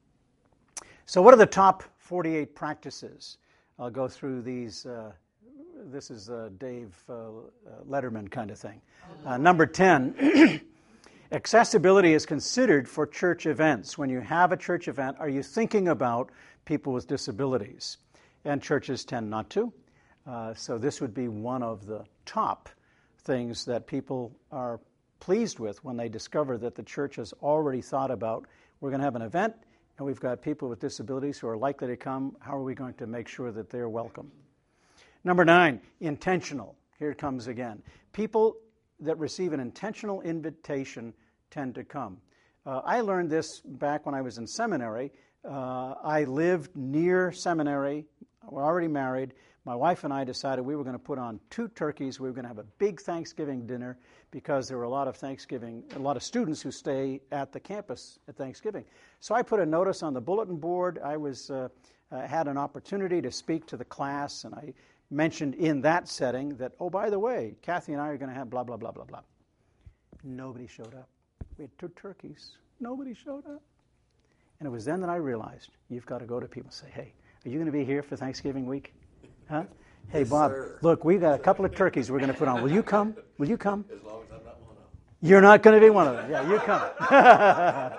so what are the top forty-eight practices? I'll go through these. Uh, this is a Dave uh, Letterman kind of thing. Uh, number ten. Accessibility is considered for church events. When you have a church event, are you thinking about people with disabilities? And churches tend not to. Uh, so this would be one of the top things that people are pleased with when they discover that the church has already thought about, we're going to have an event, and we've got people with disabilities who are likely to come. How are we going to make sure that they're welcome? Number nine, intentional. Here it comes again. People that receive an intentional invitation tend to come. Uh, I learned this back when I was in seminary. Uh, I lived near seminary. We're already married. My wife and I decided we were going to put on two turkeys. We were going to have a big Thanksgiving dinner because there were a lot of Thanksgiving, a lot of students who stay at the campus at Thanksgiving. So I put a notice on the bulletin board. I was uh, uh, had an opportunity to speak to the class, and I mentioned in that setting that, oh, by the way, Kathy and I are going to have blah, blah, blah, blah, blah. Nobody showed up. We had two turkeys. Nobody showed up. And it was then that I realized you've got to go to people and say, hey, are you going to be here for Thanksgiving week? Huh? Hey, Yes, Bob, sir. look, we've got a couple of turkeys we're going to put on. Will you come? Will you come? As long as I'm not one of them. You're not going to be one of them. Yeah, you come.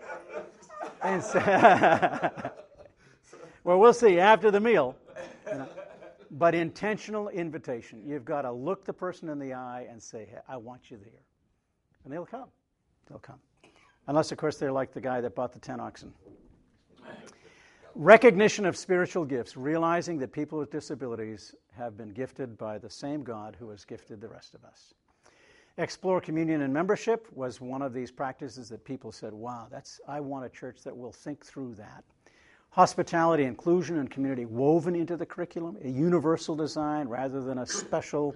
And so, well, we'll see after the meal. You know. But intentional invitation. You've got to look the person in the eye and say, hey, I want you there. And they'll come. They'll come. Unless, of course, they're like the guy that bought the ten oxen. Recognition of spiritual gifts, realizing that people with disabilities have been gifted by the same God who has gifted the rest of us. Explore communion and membership was one of these practices that people said, wow, that's I want a church that will think through that. Hospitality, inclusion, and community woven into the curriculum, a universal design rather than a special.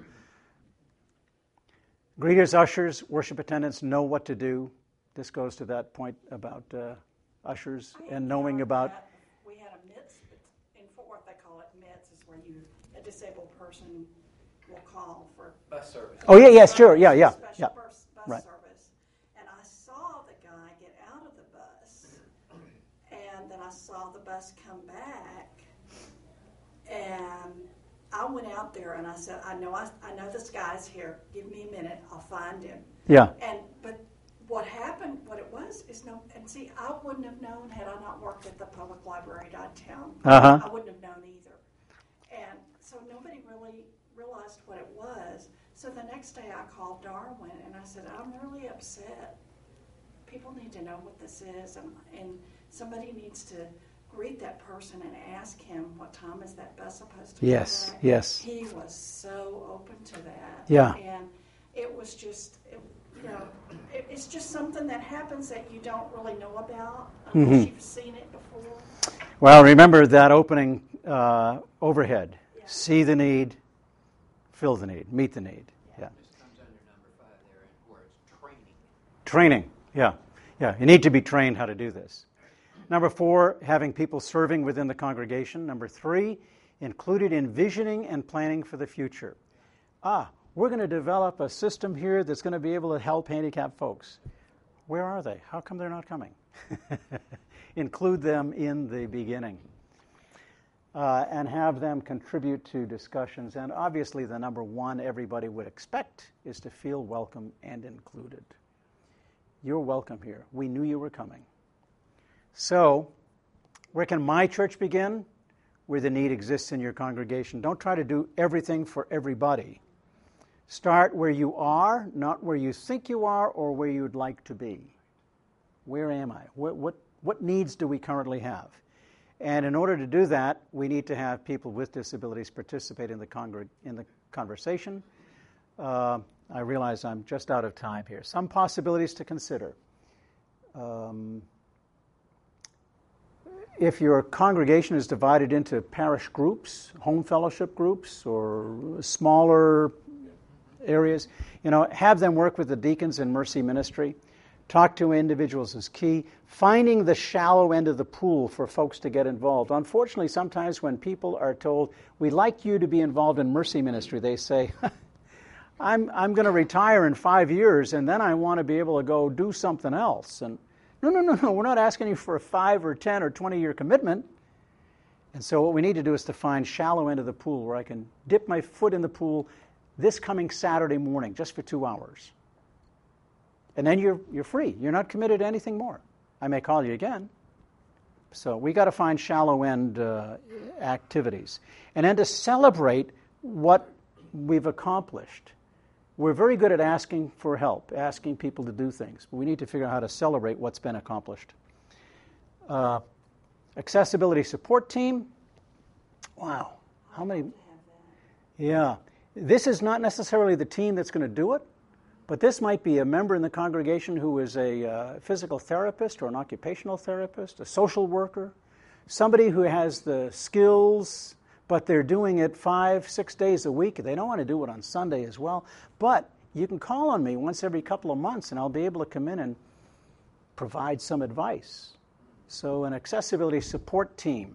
Greeters, ushers, worship attendants know what to do. This goes to that point about uh, ushers and knowing about. We had a M I T S, in Fort Worth they call it M I T S, is where you, a disabled person will call for. Bus service. Oh, yeah, yes, sure, yeah, yeah. Special yeah. bus, bus Right. service. And I saw the guy get out of the bus, and then I saw the bus come back, and I went out there and I said, I know I, I know this guy's here. Give me a minute, I'll find him. Yeah. And but what happened, what it was, is no. And see, I wouldn't have known had I not worked at the public library downtown. Uh-huh. I wouldn't have known either. And so nobody really realized what it was. So the next day I called Darwin and I said, I'm really upset. People need to know what this is, and, and somebody needs to greet that person and ask him what time is that bus supposed to Yes, come back. yes. He was so open to that. Yeah. And it was just, it, you know, it, it's just something that happens that you don't really know about unless Mhm. you've seen it before. Well, remember that opening uh, overhead. Yeah. See the need, fill the need, meet the need. Yeah. This comes under number five there, where it's training. Training. Yeah. Yeah. You need to be trained how to do this. Number four, having people serving within the congregation. Number three, included envisioning and planning for the future. Ah, we're going to develop a system here that's going to be able to help handicapped folks. Where are they? How come they're not coming? Include them in the beginning. Uh, and have them contribute to discussions. And obviously the number one everybody would expect is to feel welcome and included. You're welcome here. We knew you were coming. So, where can my church begin? Where the need exists in your congregation. Don't try to do everything for everybody. Start where you are, not where you think you are or where you'd like to be. Where am I? What, what, what needs do we currently have? And in order to do that, we need to have people with disabilities participate in the, congr- in the conversation. Uh, I realize I'm just out of time here. Some possibilities to consider. Um, if your congregation is divided into parish groups, home fellowship groups, or smaller areas, you know, have them work with the deacons in mercy ministry. Talk to individuals is key. Finding the shallow end of the pool for folks to get involved. Unfortunately, sometimes when people are told, we'd like you to be involved in mercy ministry, they say, I'm, I'm going to retire in five years and then I want to be able to go do something else. And no, no, no, no, we're not asking you for a five or ten or twenty year commitment. And so what we need to do is to find shallow end of the pool where I can dip my foot in the pool this coming Saturday morning just for two hours. And then you're you're free. You're not committed to anything more. I may call you again. So we got to find shallow end uh, activities. And then to celebrate what we've accomplished. We're very good at asking for help, asking people to do things. But we need to figure out how to celebrate what's been accomplished. Uh, accessibility support team. Wow. How many? Yeah. This is not necessarily the team that's going to do it. But this might be a member in the congregation who is a uh, physical therapist or an occupational therapist, a social worker, somebody who has the skills, but they're doing it five, six days a week. They don't want to do it on Sunday as well. But you can call on me once every couple of months, and I'll be able to come in and provide some advice. So an accessibility support team.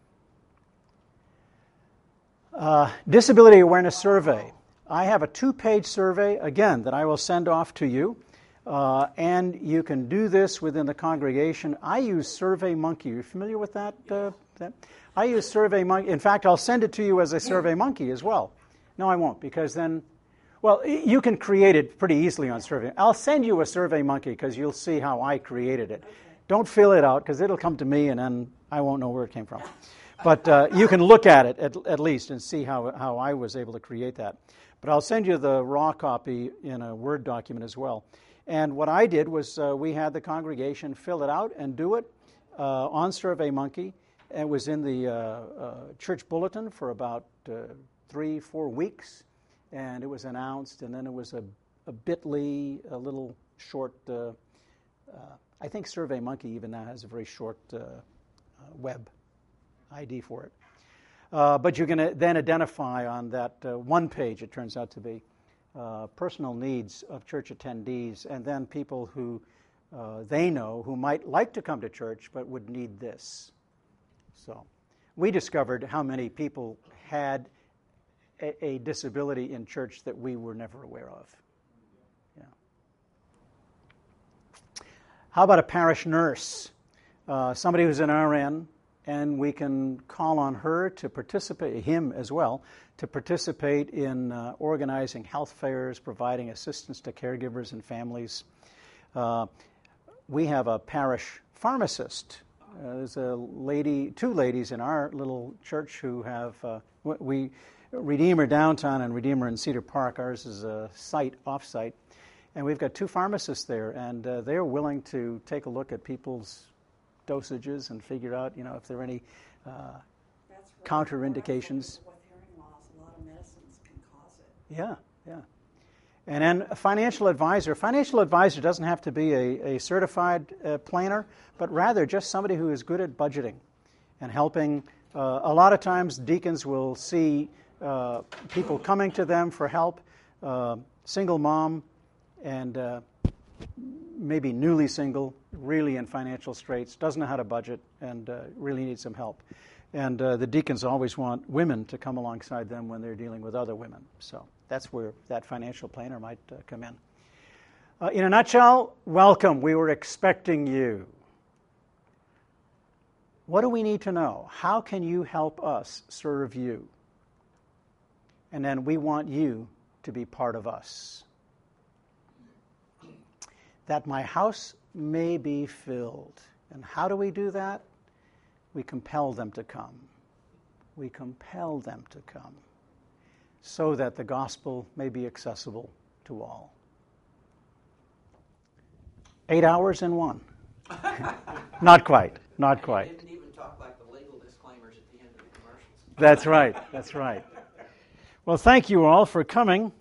Uh, disability awareness survey. I have a two-page survey, again, that I will send off to you, uh, and you can do this within the congregation. I use SurveyMonkey. Are you familiar with that? Uh, that? I use SurveyMonkey. In fact, I'll send it to you as a SurveyMonkey as well. No, I won't, because then, well, you can create it pretty easily on Survey. I'll send you a SurveyMonkey because you'll see how I created it. Okay. Don't fill it out because it'll come to me, and then I won't know where it came from. But uh, you can look at it at, at least and see how how I was able to create that. But I'll send you the raw copy in a Word document as well. And what I did was uh, we had the congregation fill it out and do it uh, on SurveyMonkey. It was in the uh, uh, church bulletin for about uh, three, four weeks. And it was announced, and then it was a, a bit dot l y, a little short, uh, uh, I think SurveyMonkey even now has a very short uh, uh, web I D for it. Uh, but you're going to then identify on that uh, one page, it turns out to be, uh, personal needs of church attendees, and then people who uh, they know who might like to come to church but would need this. So we discovered how many people had a, a disability in church that we were never aware of. Yeah. How about a parish nurse? Uh, somebody who's an R N, and we can call on her to participate, him as well, to participate in uh, organizing health fairs, providing assistance to caregivers and families. Uh, we have a parish pharmacist. Uh, there's a lady, two ladies in our little church who have, uh, we, Redeemer downtown and Redeemer in Cedar Park. Ours is a site, off-site. And we've got two pharmacists there, and uh, they're willing to take a look at people's dosages and figure out, you know, if there are any uh, counterindications. With hearing loss, a lot of medicines can cause it. Yeah, yeah. And then a financial advisor. Financial advisor doesn't have to be a, a certified uh, planner, but rather just somebody who is good at budgeting and helping. Uh, a lot of times deacons will see uh, people coming to them for help, uh, single mom and uh, maybe newly single, really in financial straits, doesn't know how to budget, and uh, really needs some help. And uh, the deacons always want women to come alongside them when they're dealing with other women. So that's where that financial planner might uh, come in. Uh, in a nutshell, welcome. We were expecting you. What do we need to know? How can you help us serve you? And then we want you to be part of us. That my house may be filled. And how do we do that? We compel them to come. We compel them to come so that the gospel may be accessible to all. Eight hours in one. Not quite, not quite. Didn't even talk like the legal disclaimers at the end of the commercials. That's right, that's right. Well, thank you all for coming.